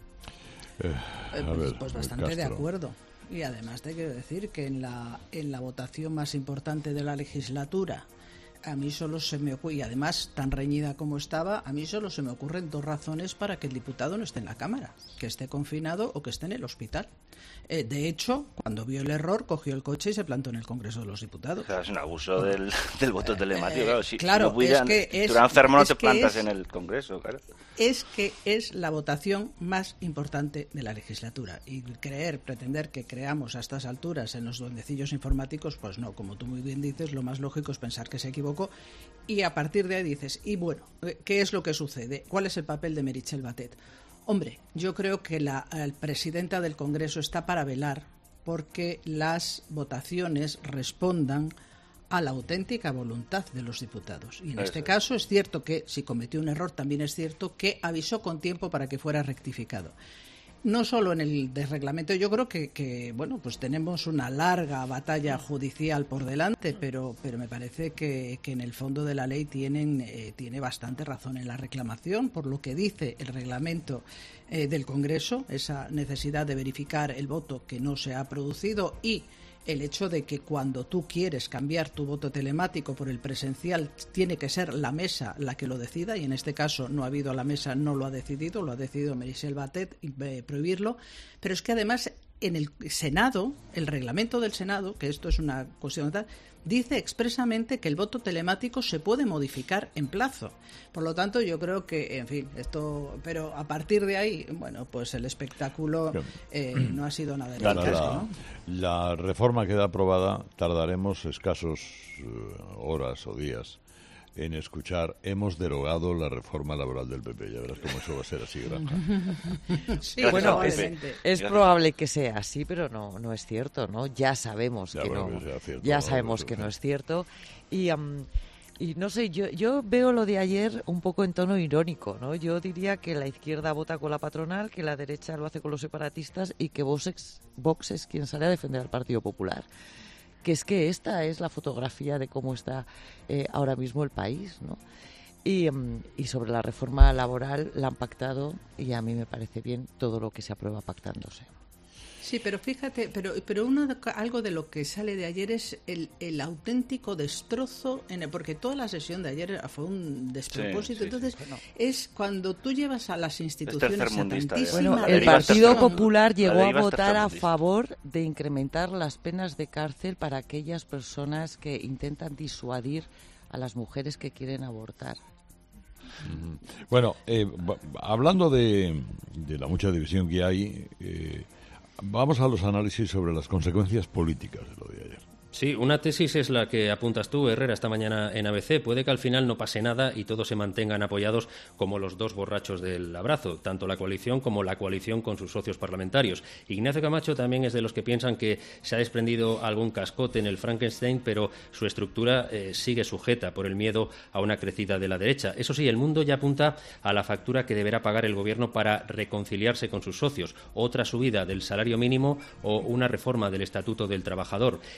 Eh, Eh, a pues, ver, pues bastante Castro. de acuerdo. Y además te quiero decir que en la, en la votación más importante de la legislatura, a mí solo se me ocurre, y además tan reñida como estaba, a mí solo se me ocurren dos razones para que el diputado no esté en la Cámara: que esté confinado o que esté en el hospital. Eh, de hecho, cuando vio el error, cogió el coche y se plantó en el Congreso de los Diputados. Claro, es un abuso del, del voto telemático. Claro, si, claro, si no pudieran, es que si es, tú eras enfermo no es te que plantas es, en el Congreso, claro. Es que es la votación más importante de la legislatura. Y creer, pretender que creamos a estas alturas en los duendecillos informáticos, pues no, como tú muy bien dices, lo más lógico es pensar que se equivocó. Y a partir de ahí dices, y bueno, ¿qué es lo que sucede? ¿Cuál es el papel de Meritxell Batet? Hombre, yo creo que la, la presidenta del Congreso está para velar porque las votaciones respondan a la auténtica voluntad de los diputados. Y en Eso. este caso es cierto que, si cometió un error, también es cierto que avisó con tiempo para que fuera rectificado. No solo en el desreglamento, yo creo que, que bueno, pues tenemos una larga batalla judicial por delante, pero, pero me parece que, que en el fondo de la ley tienen, eh, tiene bastante razón en la reclamación, por lo que dice el reglamento eh, del Congreso, esa necesidad de verificar el voto que no se ha producido y el hecho de que cuando tú quieres cambiar tu voto telemático por el presencial tiene que ser la mesa la que lo decida, y en este caso no ha habido, la mesa no lo ha decidido, lo ha decidido Meritxell Batet, eh, prohibirlo, pero es que además en el Senado, el reglamento del Senado, que esto es una cuestión tal, dice expresamente que el voto telemático se puede modificar en plazo. Por lo tanto, yo creo que, en fin, esto, pero a partir de ahí, bueno, pues el espectáculo eh, no ha sido nada de La, caso, la, ¿no? la reforma queda aprobada, tardaremos escasos uh, horas o días en escuchar: hemos derogado la reforma laboral del P P. Ya verás cómo eso va a ser así, Granja. Sí, bueno, es, es probable que sea así, pero no no es cierto, ¿no? Ya sabemos Ya, que bueno, no. que sea cierto, ya ¿no? sabemos Eso, que sí. no es cierto. Y, um, y no sé, yo, yo veo lo de ayer un poco en tono irónico, ¿no? Yo diría que la izquierda vota con la patronal, que la derecha lo hace con los separatistas y que Vox es, Vox es quien sale a defender al Partido Popular. Que es que esta es la fotografía de cómo está eh, ahora mismo el país, ¿no? Y, um, y sobre la reforma laboral la han pactado y a mí me parece bien todo lo que se aprueba pactándose. Sí, pero fíjate, pero pero uno, algo de lo que sale de ayer es el, el auténtico destrozo, en el, porque toda la sesión de ayer fue un despropósito. Sí, sí, Entonces, sí, bueno. es cuando tú llevas a las instituciones a tantísima Bueno, el represión. Partido Popular llegó La a deriva es votar a tercermundista. favor de incrementar las penas de cárcel para aquellas personas que intentan disuadir a las mujeres que quieren abortar. Ujú. Bueno, eh, ba- hablando de, de la mucha división que hay, eh, vamos a los análisis sobre las consecuencias políticas de lo de ayer. Sí, una tesis es la que apuntas tú, Herrera, esta mañana en A B C. Puede que al final no pase nada y todos se mantengan apoyados como los dos borrachos del abrazo, tanto la coalición como la coalición con sus socios parlamentarios. Ignacio Camacho también es de los que piensan que se ha desprendido algún cascote en el Frankenstein, pero su estructura eh, sigue sujeta por el miedo a una crecida de la derecha. Eso sí, el mundo ya apunta a la factura que deberá pagar el gobierno para reconciliarse con sus socios, otra subida del salario mínimo o una reforma del Estatuto del Trabajador. En lo que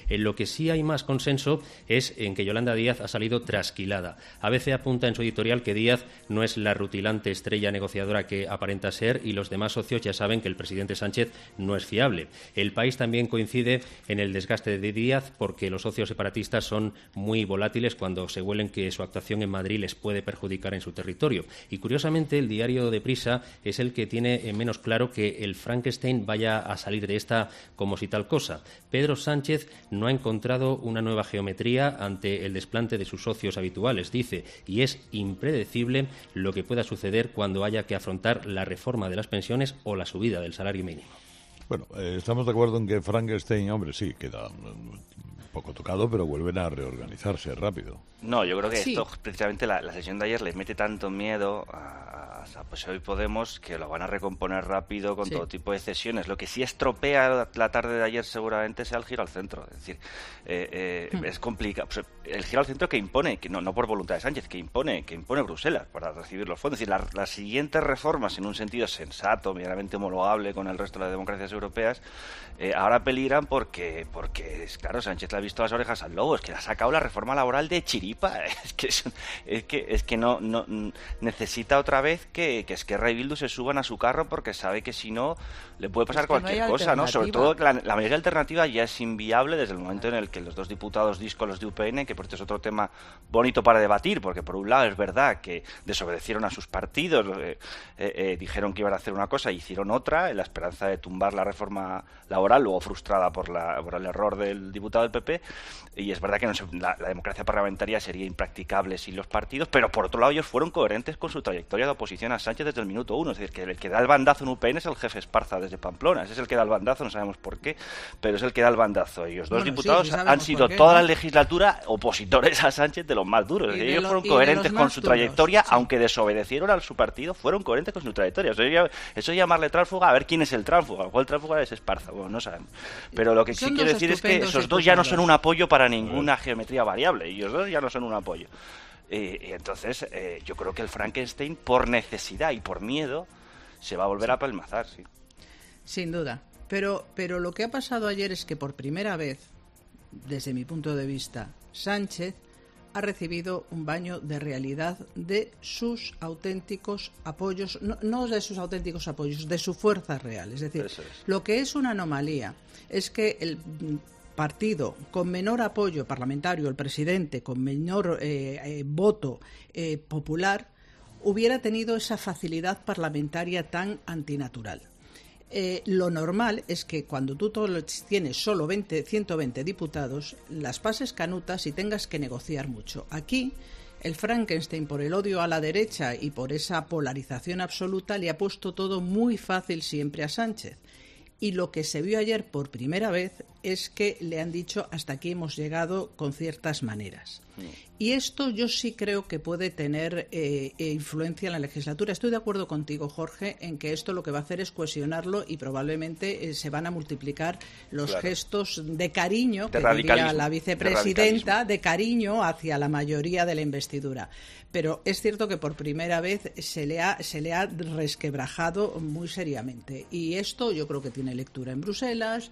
que sí hay más consenso es en que Yolanda Díaz ha salido trasquilada. A B C apunta en su editorial que Díaz no es la rutilante estrella negociadora que aparenta ser y los demás socios ya saben que el presidente Sánchez no es fiable. El País también coincide en el desgaste de Díaz porque los socios separatistas son muy volátiles cuando se huelen que su actuación en Madrid les puede perjudicar en su territorio. Y curiosamente el diario Deprisa es el que tiene menos claro que el Frankenstein vaya a salir de esta como si tal cosa. Pedro Sánchez no ha encontrado una nueva geometría ante el desplante de sus socios habituales, dice, y es impredecible lo que pueda suceder cuando haya que afrontar la reforma de las pensiones o la subida del salario mínimo. Bueno, eh, estamos de acuerdo en que Frankenstein, hombre, sí, queda un poco tocado, pero vuelven a reorganizarse rápido. No, yo creo que Sí. esto, precisamente la, la sesión de ayer les mete tanto miedo a, a pues hoy Podemos que lo van a recomponer rápido con Sí. todo tipo de cesiones. Lo que sí estropea la, la tarde de ayer seguramente sea el giro al centro. Es decir, eh, eh, Hmm. es complicado. Pues, el giro al centro que impone, que no, no por voluntad de Sánchez, que impone, que impone Bruselas para recibir los fondos. Es decir, la, las siguientes reformas en un sentido sensato, medianamente homologable con el resto de las democracias europeas, eh, ahora peligran porque, porque, claro, Sánchez le ha visto las orejas al lobo. Es que le ha sacado la reforma laboral de chiripa. Es que, es, es que, es que no, no necesita otra vez que, que Esquerra y Bildu se suban a su carro porque sabe que si no le puede pasar Es que no cualquier hay cosa, ¿no? Sobre todo alternativa. que la, la mayoría alternativa ya es inviable desde el momento en el que los dos diputados disco, los de U P N, que por cierto es otro tema bonito para debatir, porque por un lado es verdad que desobedecieron a sus partidos, eh, eh, eh, dijeron que iban a hacer una cosa y hicieron otra, en la esperanza de tumbar la reforma laboral, luego frustrada por, la, por el error del diputado del P P, y es verdad que no se, la, la democracia parlamentaria sería impracticable sin los partidos, pero por otro lado ellos fueron coherentes con su trayectoria de oposición a Sánchez desde el minuto uno, es decir, que el que da el bandazo en U P N es el jefe Esparza desde Pamplona, ese es el que da el bandazo, no sabemos por qué, pero es el que da el bandazo. Ellos dos Bueno, sí, diputados sí sabemos han sido por qué, toda ¿no? la legislatura opositores a Sánchez de los más duros, es Y decir, de ellos lo- fueron y de coherentes los con más su duros, trayectoria, sí. aunque desobedecieron a su partido, fueron coherentes con su trayectoria. Eso es, eso es llamarle tránsfuga, a ver quién es el tránsfuga, cuál tránsfuga es Esparza, bueno, no sabemos. Pero lo que Son sí dos quiero decir es que estupendos esos dos ya no son diputados. un apoyo para ninguna geometría variable, y ellos dos ya no son un apoyo. Eh, y entonces, eh, yo creo que el Frankenstein, por necesidad y por miedo, se va a volver a apelmazar, sí. Sin duda. Pero, pero lo que ha pasado ayer es que por primera vez, desde mi punto de vista, Sánchez ha recibido un baño de realidad de sus auténticos apoyos, no, no de sus auténticos apoyos, de su fuerza real. Es decir, Eso es. lo que es una anomalía es que el mm, partido con menor apoyo parlamentario, el presidente con menor eh, eh, voto eh, popular, hubiera tenido esa facilidad parlamentaria tan antinatural. Eh, lo normal es que cuando tú todo lo- tienes solo veinte, ciento veinte diputados, las pases canutas y tengas que negociar mucho. Aquí, el Frankenstein, por el odio a la derecha y por esa polarización absoluta, le ha puesto todo muy fácil siempre a Sánchez. Y lo que se vio ayer por primera vez es que le han dicho hasta aquí hemos llegado con ciertas maneras. Y esto yo sí creo que puede tener eh, eh, influencia en la legislatura. Estoy de acuerdo contigo, Jorge, en que esto lo que va a hacer es cohesionarlo y probablemente eh, se van a multiplicar los Claro. gestos de cariño, De que diría radicalismo, la de vicepresidenta, radicalismo. de cariño hacia la mayoría de la investidura. Pero es cierto que por primera vez se le ha, se le ha resquebrajado muy seriamente. Y esto yo creo que tiene lectura en Bruselas.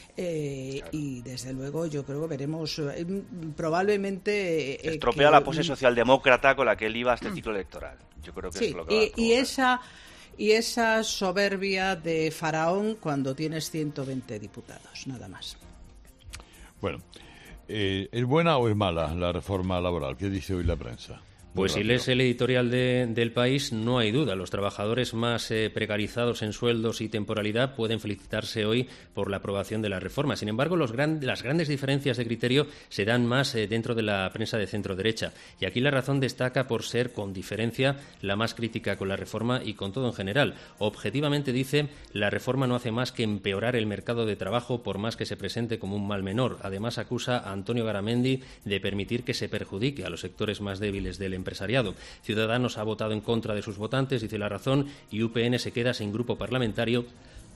Eh, y desde luego yo creo que veremos eh, probablemente eh, Estropea que- la pose socialdemócrata con la que él iba a este ciclo electoral. Yo creo que sí, es lo que va a y, y esa y esa soberbia de faraón cuando tienes ciento veinte diputados, nada más. Bueno, eh, ¿es buena o es mala la reforma laboral? ¿Qué dice hoy la prensa? Pues si lees el editorial de, del País, no hay duda. Los trabajadores más eh, precarizados en sueldos y temporalidad pueden felicitarse hoy por la aprobación de la reforma. Sin embargo, los gran, las grandes diferencias de criterio se dan más eh, dentro de la prensa de centro-derecha. Y aquí la razón destaca por ser, con diferencia, la más crítica con la reforma y con todo en general. Objetivamente dice, la reforma no hace más que empeorar el mercado de trabajo por más que se presente como un mal menor. Además, acusa a Antonio Garamendi de permitir que se perjudique a los sectores más débiles del empresariado. Ciudadanos ha votado en contra de sus votantes, dice La Razón, y U P N se queda sin grupo parlamentario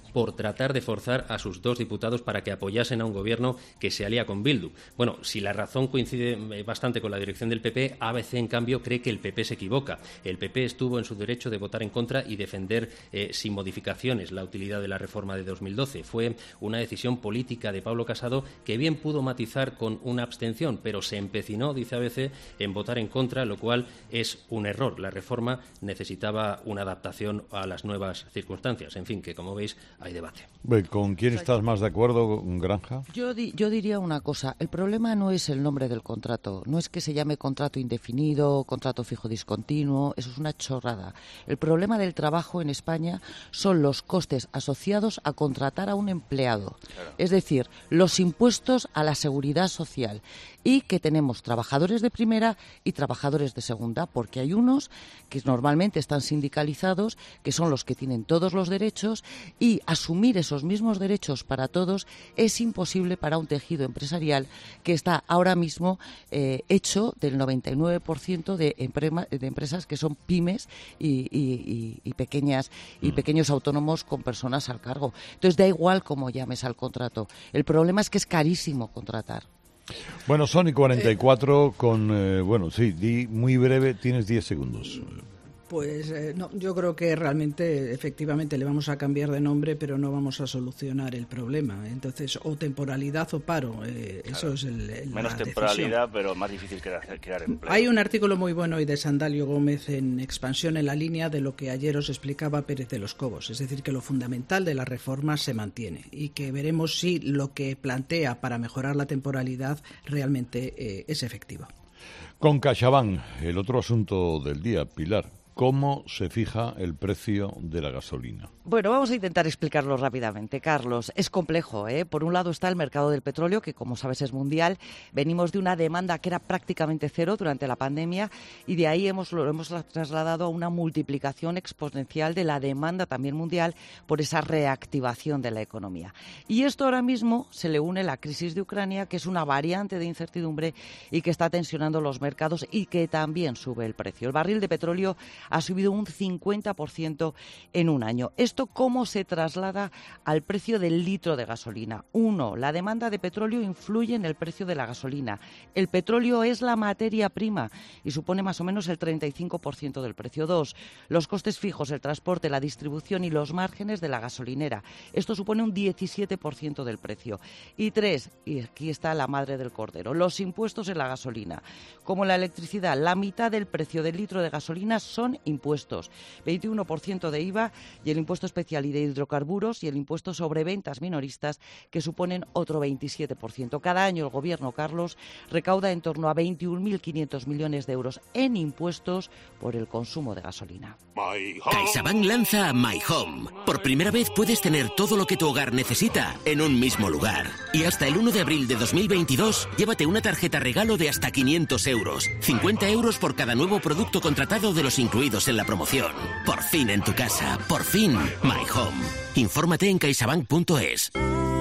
por tratar de forzar a sus dos diputados para que apoyasen a un gobierno que se alía con Bildu. Bueno, si la razón coincide bastante con la dirección del P P, A B C, en cambio, cree que el P P se equivoca. El P P estuvo en su derecho de votar en contra y defender eh, sin modificaciones la utilidad de la reforma de dos mil doce. Fue una decisión política de Pablo Casado que bien pudo matizar con una abstención, pero se empecinó, dice A B C, en votar en contra, lo cual es un error. La reforma necesitaba una adaptación a las nuevas circunstancias. En fin, que como veis hay debate. ¿Con quién estás más de acuerdo, Granja? Yo, di, yo diría una cosa. El problema no es el nombre del contrato. No es que se llame contrato indefinido, contrato fijo discontinuo. Eso es una chorrada. El problema del trabajo en España son los costes asociados a contratar a un empleado. Claro. Es decir, los impuestos a la seguridad social. Y que tenemos trabajadores de primera y trabajadores de segunda, porque hay unos que normalmente están sindicalizados, que son los que tienen todos los derechos, y asumir esos mismos derechos para todos es imposible para un tejido empresarial que está ahora mismo eh, hecho del noventa y nueve por ciento de, emprema, de empresas que son pymes y, y, y, y, pequeñas, y pequeños autónomos con personas al cargo. Entonces da igual cómo llames al contrato. El problema es que es carísimo contratar. Bueno, Sony cuarenta y cuatro con... Eh, bueno, sí, di muy breve, tienes diez segundos. Pues eh, no, yo creo que realmente, efectivamente, le vamos a cambiar de nombre, pero no vamos a solucionar el problema. Entonces, o temporalidad o paro, eh, claro. Eso es el, el menos temporalidad, decisión. Pero más difícil que crear empleo. Hay un artículo muy bueno hoy de Sandalio Gómez en Expansión en la línea de lo que ayer os explicaba Pérez de los Cobos. Es decir, que lo fundamental de la reforma se mantiene y que veremos si lo que plantea para mejorar la temporalidad realmente eh, es efectivo. Con CaixaBank, el otro asunto del día, Pilar. ¿Cómo se fija el precio de la gasolina? Bueno, vamos a intentar explicarlo rápidamente, Carlos. Es complejo, ¿eh? Por un lado está el mercado del petróleo, que como sabes es mundial. Venimos de una demanda que era prácticamente cero durante la pandemia y de ahí hemos, lo hemos trasladado a una multiplicación exponencial de la demanda también mundial por esa reactivación de la economía. Y esto ahora mismo se le une la crisis de Ucrania, que es una variante de incertidumbre y que está tensionando los mercados y que también sube el precio. El barril de petróleo ha subido un cincuenta por ciento en un año. ¿Esto cómo se traslada al precio del litro de gasolina? Uno, la demanda de petróleo influye en el precio de la gasolina. El petróleo es la materia prima y supone más o menos el treinta y cinco por ciento del precio. Dos, los costes fijos, el transporte, la distribución y los márgenes de la gasolinera. Esto supone un diecisiete por ciento del precio. Y tres, y aquí está la madre del cordero, los impuestos en la gasolina. Como la electricidad, la mitad del precio del litro de gasolina son impuestos, veintiuno por ciento de I V A y el impuesto especial y de hidrocarburos y el impuesto sobre ventas minoristas, que suponen otro veintisiete por ciento. Cada año el Gobierno, Carlos, recauda en torno a veintiún mil quinientos millones de euros en impuestos por el consumo de gasolina. CaixaBank lanza My Home. Por primera vez puedes tener todo lo que tu hogar necesita en un mismo lugar. Y hasta el uno de abril de dos mil veintidós, llévate una tarjeta regalo de hasta quinientos euros. cincuenta euros por cada nuevo producto contratado de los incluidos en la promoción. Por fin en tu casa. Por fin My Home. Infórmate en caixabank punto es.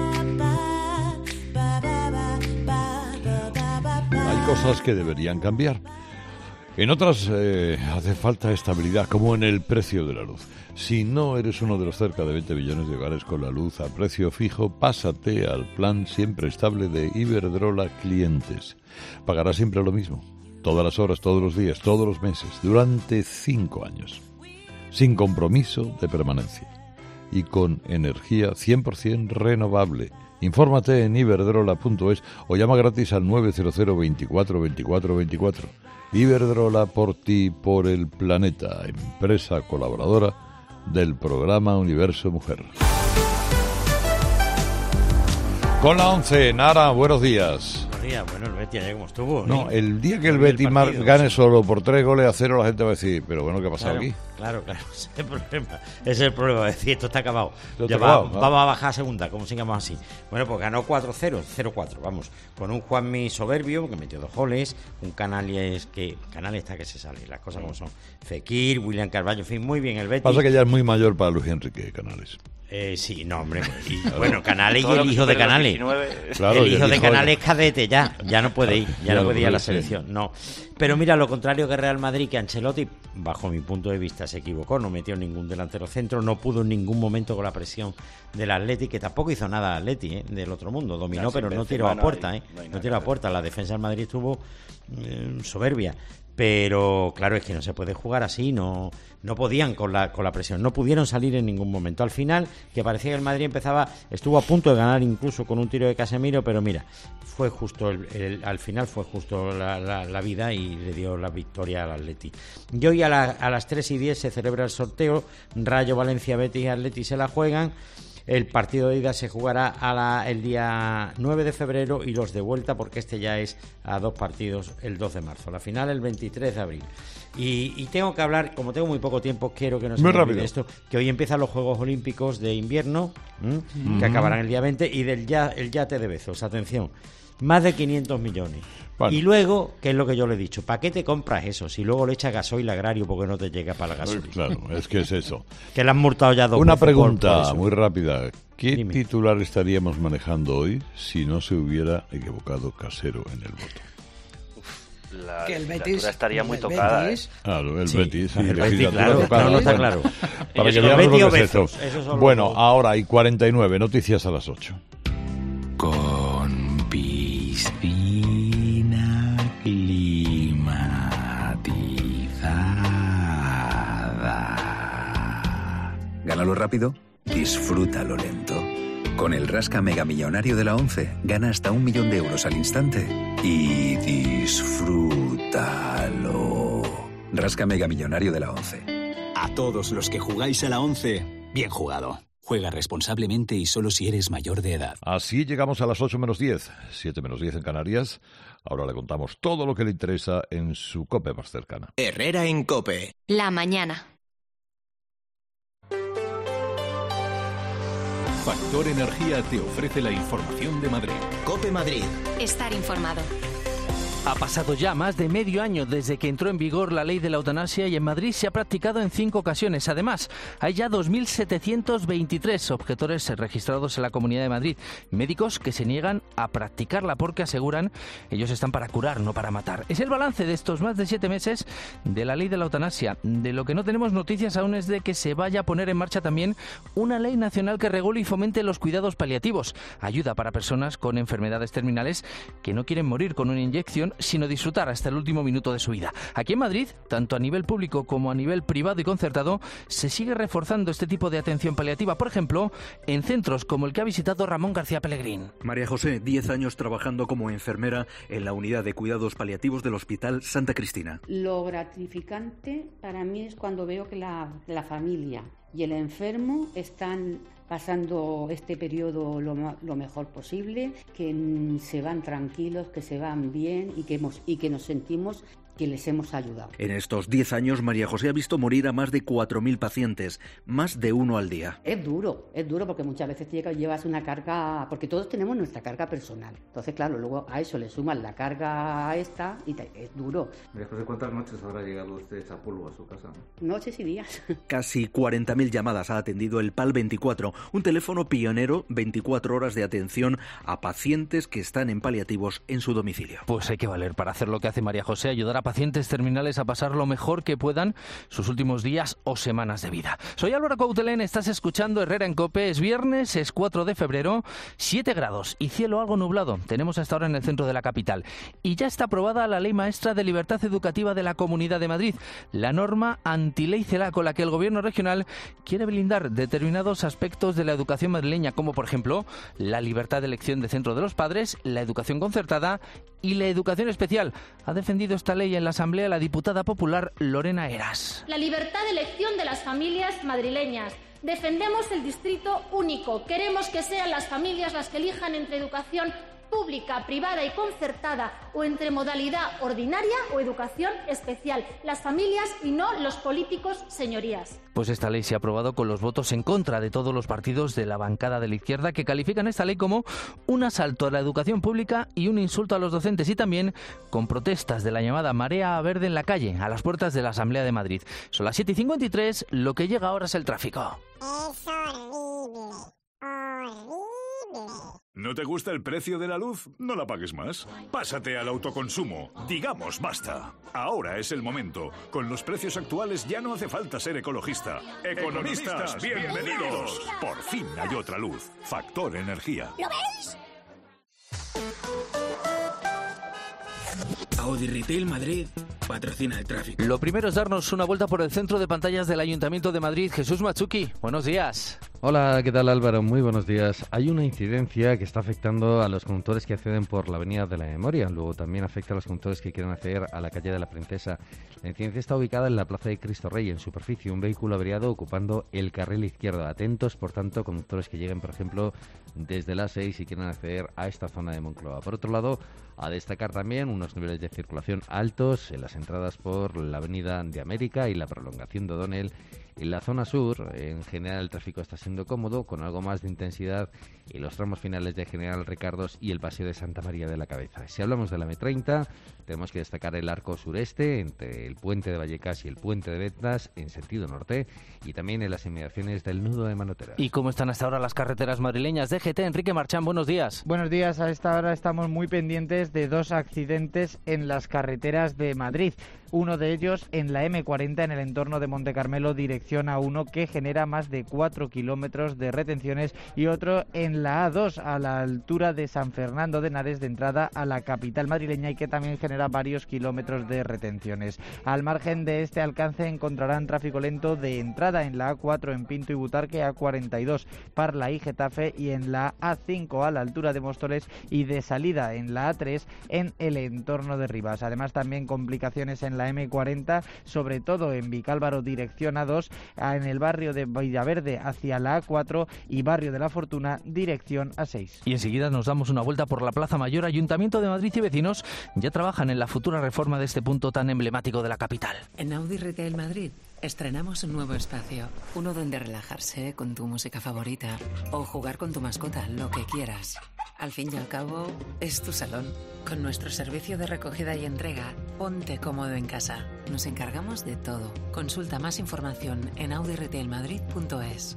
Hay cosas que deberían cambiar. En otras eh, hace falta estabilidad, como en el precio de la luz. Si no eres uno de los cerca de veinte millones de hogares con la luz a precio fijo, pásate al plan siempre estable de Iberdrola Clientes. Pagarás siempre lo mismo. Todas las horas, todos los días, todos los meses, durante cinco años. Sin compromiso de permanencia. Y con energía cien por ciento renovable. Infórmate en iberdrola punto es o llama gratis al nueve cero cero veinticuatro veinticuatro veinticuatro. Iberdrola, por ti, por el planeta. Empresa colaboradora del programa Universo Mujer. Con la once, Nara, buenos días. Buenos días, bueno, el Betis ayer como estuvo. No, ¿no? El día que el Betis el partido, gane sí. solo por tres goles a cero, la gente va a decir, pero bueno, ¿qué ha pasado claro, aquí? Claro, claro, ese es el problema. Ese es el problema, es decir, esto está acabado. Esto ya está va, acabado, ¿no? Vamos a bajar a segunda, como sigamos así. Bueno, pues ganó cuatro cero, cero cuatro, vamos, con un Juanmi soberbio, que metió dos goles, un Canales que, Canales está que se sale, las cosas como son. Fekir, William Carvalho, en fin, muy bien el Betis. Pasa que ya es muy mayor para Luis Enrique Canales. Eh, sí, no, hombre. Y, bueno, Canales y el hijo de Canales. Claro, el hijo el de hijo Canales de... cadete ya, ya no puede ir, ya, ya no puede ir a la sí. selección, no. Pero mira, lo contrario que Real Madrid, que Ancelotti bajo mi punto de vista se equivocó, no metió ningún delantero centro, no pudo en ningún momento con la presión del Atleti, que tampoco hizo nada el Atleti, ¿eh? del otro mundo, dominó, no, pero no tiró a puerta, ¿eh? no, no tiró a puerta, la defensa del Madrid estuvo eh, soberbia, pero claro, es que no se puede jugar así, no no podían con la con la presión, no pudieron salir en ningún momento. Al final, que parecía que el Madrid empezaba, estuvo a punto de ganar incluso con un tiro de Casemiro, pero mira, fue justo el, el, al final fue justo la, la, la vida y le dio la victoria al Atleti. Y hoy a, la, a las tres y diez se celebra el sorteo, Rayo, Valencia, Betis y Atleti se la juegan. El partido de ida se jugará a la, el día nueve de febrero y los de vuelta, porque este ya es a dos partidos, el dos de marzo. La final el veintitrés de abril. Y, y tengo que hablar, como tengo muy poco tiempo, quiero que no se me olvide esto, que hoy empiezan los Juegos Olímpicos de invierno, ¿m? Mm. que acabarán el día veinte, y del ya, el yate de Bezos. Atención, más de quinientos millones. Bueno. Y luego, que es lo que yo le he dicho, ¿para qué te compras eso si luego le echas gasoil agrario porque no te llega para la gasolina? Claro, es que es eso. Que le han multado ya dos Una veces pregunta por, por muy rápida. ¿Qué Dime. titular estaríamos manejando hoy si no se hubiera equivocado Casero en el voto? La que el Betis estaría muy el tocada. Betis. ¿eh? Claro, el Sí, Betis. Sí, el la Betis, legislatura claro, tocada. no, no está Bueno, claro. Para Ellos que son veamos Betis lo o que es Bezos, esto. esos son Bueno, los- ahora hay cuarenta y nueve, noticias a las ocho. Con piscina climatizada. Gánalo rápido, disfrútalo lento. Con el Rasca Mega Millonario de la ONCE, gana hasta un millón de euros al instante y disfrútalo. Rasca Mega Millonario de la ONCE. A todos los que jugáis a la once, bien jugado. Juega responsablemente y solo si eres mayor de edad. Así llegamos a las ocho menos diez, siete menos diez en Canarias. Ahora le contamos todo lo que le interesa en su COPE más cercana. Herrera en COPE. La mañana. Factor Energía te ofrece la información de Madrid. COPE Madrid. Estar informado. Ha pasado ya más de medio año desde que entró en vigor la ley de la eutanasia y en Madrid se ha practicado en cinco ocasiones. Además, hay ya dos mil setecientos veintitrés objetores registrados en la Comunidad de Madrid. Médicos que se niegan a practicarla porque aseguran ellos están para curar, no para matar. Es el balance de estos más de siete meses de la ley de la eutanasia. De lo que no tenemos noticias aún es de que se vaya a poner en marcha también una ley nacional que regule y fomente los cuidados paliativos. Ayuda para personas con enfermedades terminales que no quieren morir con una inyección, sino disfrutar hasta el último minuto de su vida. Aquí en Madrid, tanto a nivel público como a nivel privado y concertado, se sigue reforzando este tipo de atención paliativa, por ejemplo, en centros como el que ha visitado Ramón García Pellegrín. María José, diez años trabajando como enfermera en la unidad de cuidados paliativos del Hospital Santa Cristina. Lo gratificante para mí es cuando veo que la, la familia y el enfermo están pasando este periodo lo, lo mejor posible, que mm, se van tranquilos, que se van bien y que, hemos, y que nos sentimos que les hemos ayudado. En estos diez años, María José ha visto morir a más de cuatro mil pacientes, más de uno al día. Es duro, es duro porque muchas veces llevas una carga, porque todos tenemos nuestra carga personal. Entonces, claro, luego a eso le suman la carga esta y te, es duro. María José, ¿cuántas noches habrá llegado usted a polvo a su casa? Noches y días. Casi cuarenta mil llamadas ha atendido el P A L veinticuatro, un teléfono pionero, veinticuatro horas de atención a pacientes que están en paliativos en su domicilio. Pues hay que valer para hacer lo que hace María José, ayudar a pacientes terminales a pasar lo mejor que puedan sus últimos días o semanas de vida. Soy Álvaro Coutelén, estás escuchando Herrera en COPE. Es viernes, es cuatro de febrero, siete grados y cielo algo nublado. Tenemos hasta ahora en el centro de la capital. Y ya está aprobada la Ley Maestra de Libertad Educativa de la Comunidad de Madrid, la norma antiley CELA con la que el gobierno regional quiere blindar determinados aspectos de la educación madrileña, como por ejemplo la libertad de elección de centro de los padres, la educación concertada y la educación especial. Ha defendido esta ley en la Asamblea la diputada popular Lorena Heras. La libertad de elección de las familias madrileñas. Defendemos el distrito único. Queremos que sean las familias las que elijan entre educación pública, privada y concertada o entre modalidad ordinaria o educación especial. Las familias y no los políticos, señorías. Pues esta ley se ha aprobado con los votos en contra de todos los partidos de la bancada de la izquierda, que califican esta ley como un asalto a la educación pública y un insulto a los docentes, y también con protestas de la llamada marea verde en la calle, a las puertas de la Asamblea de Madrid. Son las siete y cincuenta y tres, lo que llega ahora es el tráfico. Es horrible, horrible. ¿No te gusta el precio de la luz? No la pagues más. Pásate al autoconsumo. Digamos basta. Ahora es el momento. Con los precios actuales ya no hace falta ser ecologista. Economistas, bienvenidos. Por fin hay otra luz. Factor Energía. ¿Lo veis? Audi Retail Madrid patrocina el tráfico. Lo primero es darnos una vuelta por el centro de pantallas del Ayuntamiento de Madrid. Jesús Machuki, buenos días. Hola, ¿qué tal Álvaro? Muy buenos días. Hay una incidencia que está afectando a los conductores que acceden por la Avenida de la Memoria. Luego también afecta a los conductores que quieren acceder a la calle de la Princesa. La incidencia está ubicada en la Plaza de Cristo Rey, en superficie. Un vehículo averiado ocupando el carril izquierdo. Atentos, por tanto, conductores que lleguen, por ejemplo, desde la seis y quieran acceder a esta zona de Moncloa. Por otro lado, a destacar también unos niveles de circulación altos en las entradas por la Avenida de América y la prolongación de O'Donnell. En la zona sur, en general, el tráfico está siendo cómodo, con algo más de intensidad en los tramos finales de General Ricardos y el Paseo de Santa María de la Cabeza. Si hablamos de la eme treinta, tenemos que destacar el arco sureste, entre el puente de Vallecas y el puente de Ventas, en sentido norte, y también en las inmediaciones del nudo de Manoteras. ¿Y cómo están hasta ahora las carreteras madrileñas? D G T, Enrique Marchán, buenos días. Buenos días, a esta hora estamos muy pendientes de dos accidentes en las carreteras de Madrid. Uno de ellos en la eme cuarenta, en el entorno de Montecarmelo, dirección A uno, que genera más de cuatro kilómetros de retenciones, y otro en la A dos, a la altura de San Fernando de Henares, de entrada a la capital madrileña, y que también genera varios kilómetros de retenciones. Al margen de este alcance encontrarán tráfico lento de entrada en la A cuatro en Pinto y Butarque, A cuarenta y dos Parla y Getafe, y en la A cinco a la altura de Móstoles, y de salida en la A tres en el entorno de Rivas. Además, también complicaciones en la eme cuarenta, sobre todo en Vicálvaro dirección A dos, en el barrio de Villaverde hacia la A cuatro y barrio de la Fortuna dirección A seis. Y enseguida nos damos una vuelta por la Plaza Mayor. Ayuntamiento de Madrid y vecinos ya trabajan en la futura reforma de este punto tan emblemático de la capital. En Audi Retail Madrid estrenamos un nuevo espacio, uno donde relajarse con tu música favorita o jugar con tu mascota, lo que quieras. Al fin y al cabo, es tu salón. Con nuestro servicio de recogida y entrega, ponte cómodo en casa. Nos encargamos de todo. Consulta más información en audi retail madrid punto es.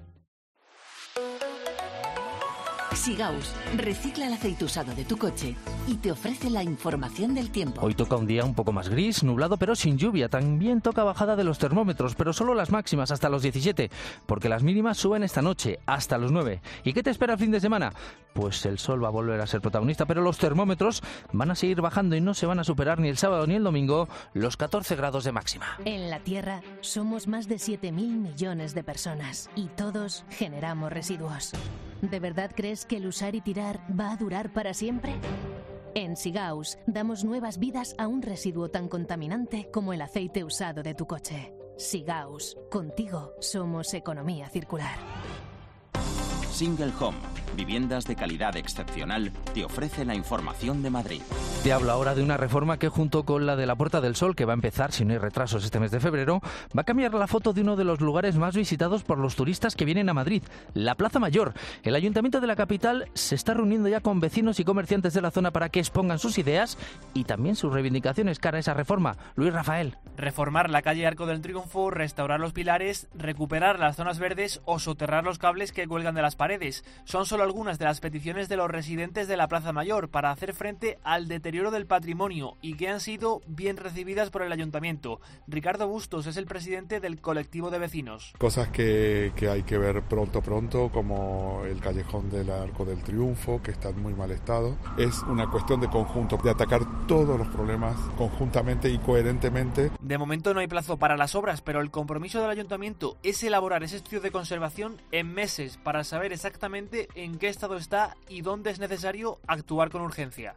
Sigaus recicla el aceite usado de tu coche y te ofrece la información del tiempo. Hoy toca un día un poco más gris, nublado pero sin lluvia. También toca bajada de los termómetros, pero solo las máximas hasta los diecisiete, porque las mínimas suben esta noche hasta los nueve. ¿Y qué te espera el fin de semana? Pues el sol va a volver a ser protagonista, pero los termómetros van a seguir bajando y no se van a superar ni el sábado ni el domingo los catorce grados de máxima. En la Tierra somos más de siete mil millones de personas y todos generamos residuos. ¿De verdad crees que el usar y tirar va a durar para siempre? En Sigaus damos nuevas vidas a un residuo tan contaminante como el aceite usado de tu coche. Sigaus, contigo somos economía circular. Single Home, viviendas de calidad excepcional, te ofrece la información de Madrid. Te hablo ahora de una reforma que, junto con la de la Puerta del Sol, que va a empezar, si no hay retrasos, este mes de febrero, va a cambiar la foto de uno de los lugares más visitados por los turistas que vienen a Madrid, la Plaza Mayor. El Ayuntamiento de la capital se está reuniendo ya con vecinos y comerciantes de la zona para que expongan sus ideas y también sus reivindicaciones cara a esa reforma. Luis Rafael. Reformar la calle Arco del Triunfo, restaurar los pilares, recuperar las zonas verdes o soterrar los cables que cuelgan de las paredes. Son solo algunas de las peticiones de los residentes de la Plaza Mayor para hacer frente al deterioro del patrimonio y que han sido bien recibidas por el Ayuntamiento. Ricardo Bustos es el presidente del colectivo de vecinos. Cosas que, que hay que ver pronto pronto, como el callejón del Arco del Triunfo, que está en muy mal estado. Es una cuestión de conjunto, de atacar todos los problemas conjuntamente y coherentemente. De momento no hay plazo para las obras, pero el compromiso del Ayuntamiento es elaborar ese estudio de conservación en meses para saber exactamente en qué estado está y dónde es necesario actuar con urgencia.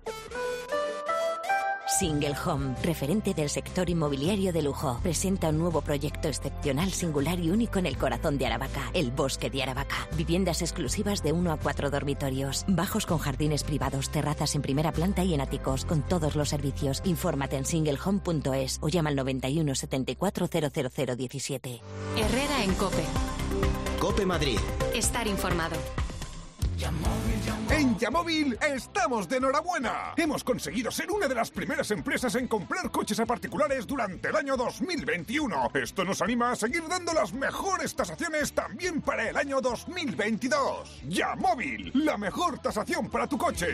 Single Home, referente del sector inmobiliario de lujo, presenta un nuevo proyecto excepcional, singular y único en el corazón de Aravaca, el Bosque de Aravaca. Viviendas exclusivas de uno a cuatro dormitorios, bajos con jardines privados, terrazas en primera planta y en áticos, con todos los servicios. Infórmate en single home punto es o llama al noventa y uno setenta y cuatro cero cero cero diecisiete. Herrera en COPE. COPE Madrid. Estar informado. En Yamóvil estamos de enhorabuena. Hemos conseguido ser una de las primeras empresas en comprar coches a particulares durante el año dos mil veintiuno. Esto nos anima a seguir dando las mejores tasaciones también para el año dos mil veintidós. Yamóvil, la mejor tasación para tu coche.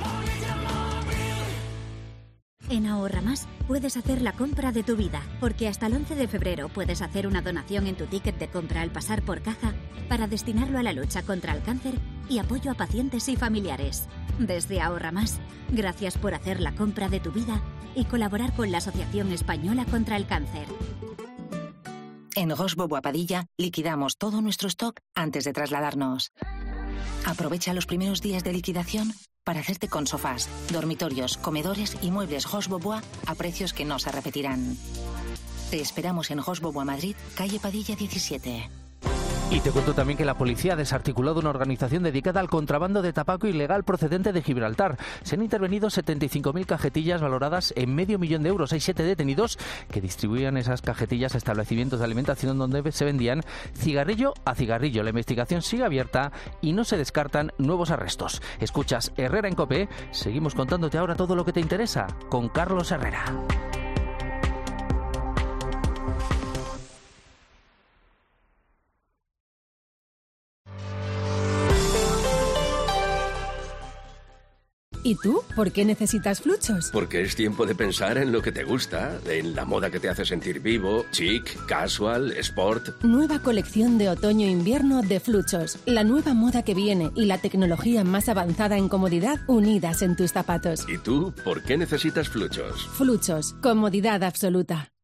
En Ahorra Más puedes hacer la compra de tu vida, porque hasta el once de febrero puedes hacer una donación en tu ticket de compra al pasar por caja para destinarlo a la lucha contra el cáncer y apoyo a pacientes y familiares. Desde Ahorra Más, gracias por hacer la compra de tu vida y colaborar con la Asociación Española contra el Cáncer. En Roche Bobois Padilla liquidamos todo nuestro stock antes de trasladarnos. Aprovecha los primeros días de liquidación para hacerte con sofás, dormitorios, comedores y muebles Roche Bobois a precios que no se repetirán. Te esperamos en Roche Bobois Madrid, calle Padilla diecisiete. Y te cuento también que la policía ha desarticulado una organización dedicada al contrabando de tabaco ilegal procedente de Gibraltar. Se han intervenido setenta y cinco mil cajetillas valoradas en medio millón de euros. Hay siete detenidos que distribuían esas cajetillas a establecimientos de alimentación donde se vendían cigarrillo a cigarrillo. La investigación sigue abierta y no se descartan nuevos arrestos. Escuchas Herrera en COPE. Seguimos contándote ahora todo lo que te interesa con Carlos Herrera. ¿Y tú? ¿Por qué necesitas Fluchos? Porque es tiempo de pensar en lo que te gusta, en la moda que te hace sentir vivo, chic, casual, sport. Nueva colección de otoño-invierno de Fluchos. La nueva moda que viene y la tecnología más avanzada en comodidad unidas en tus zapatos. ¿Y tú? ¿Por qué necesitas Fluchos? Fluchos. Comodidad absoluta.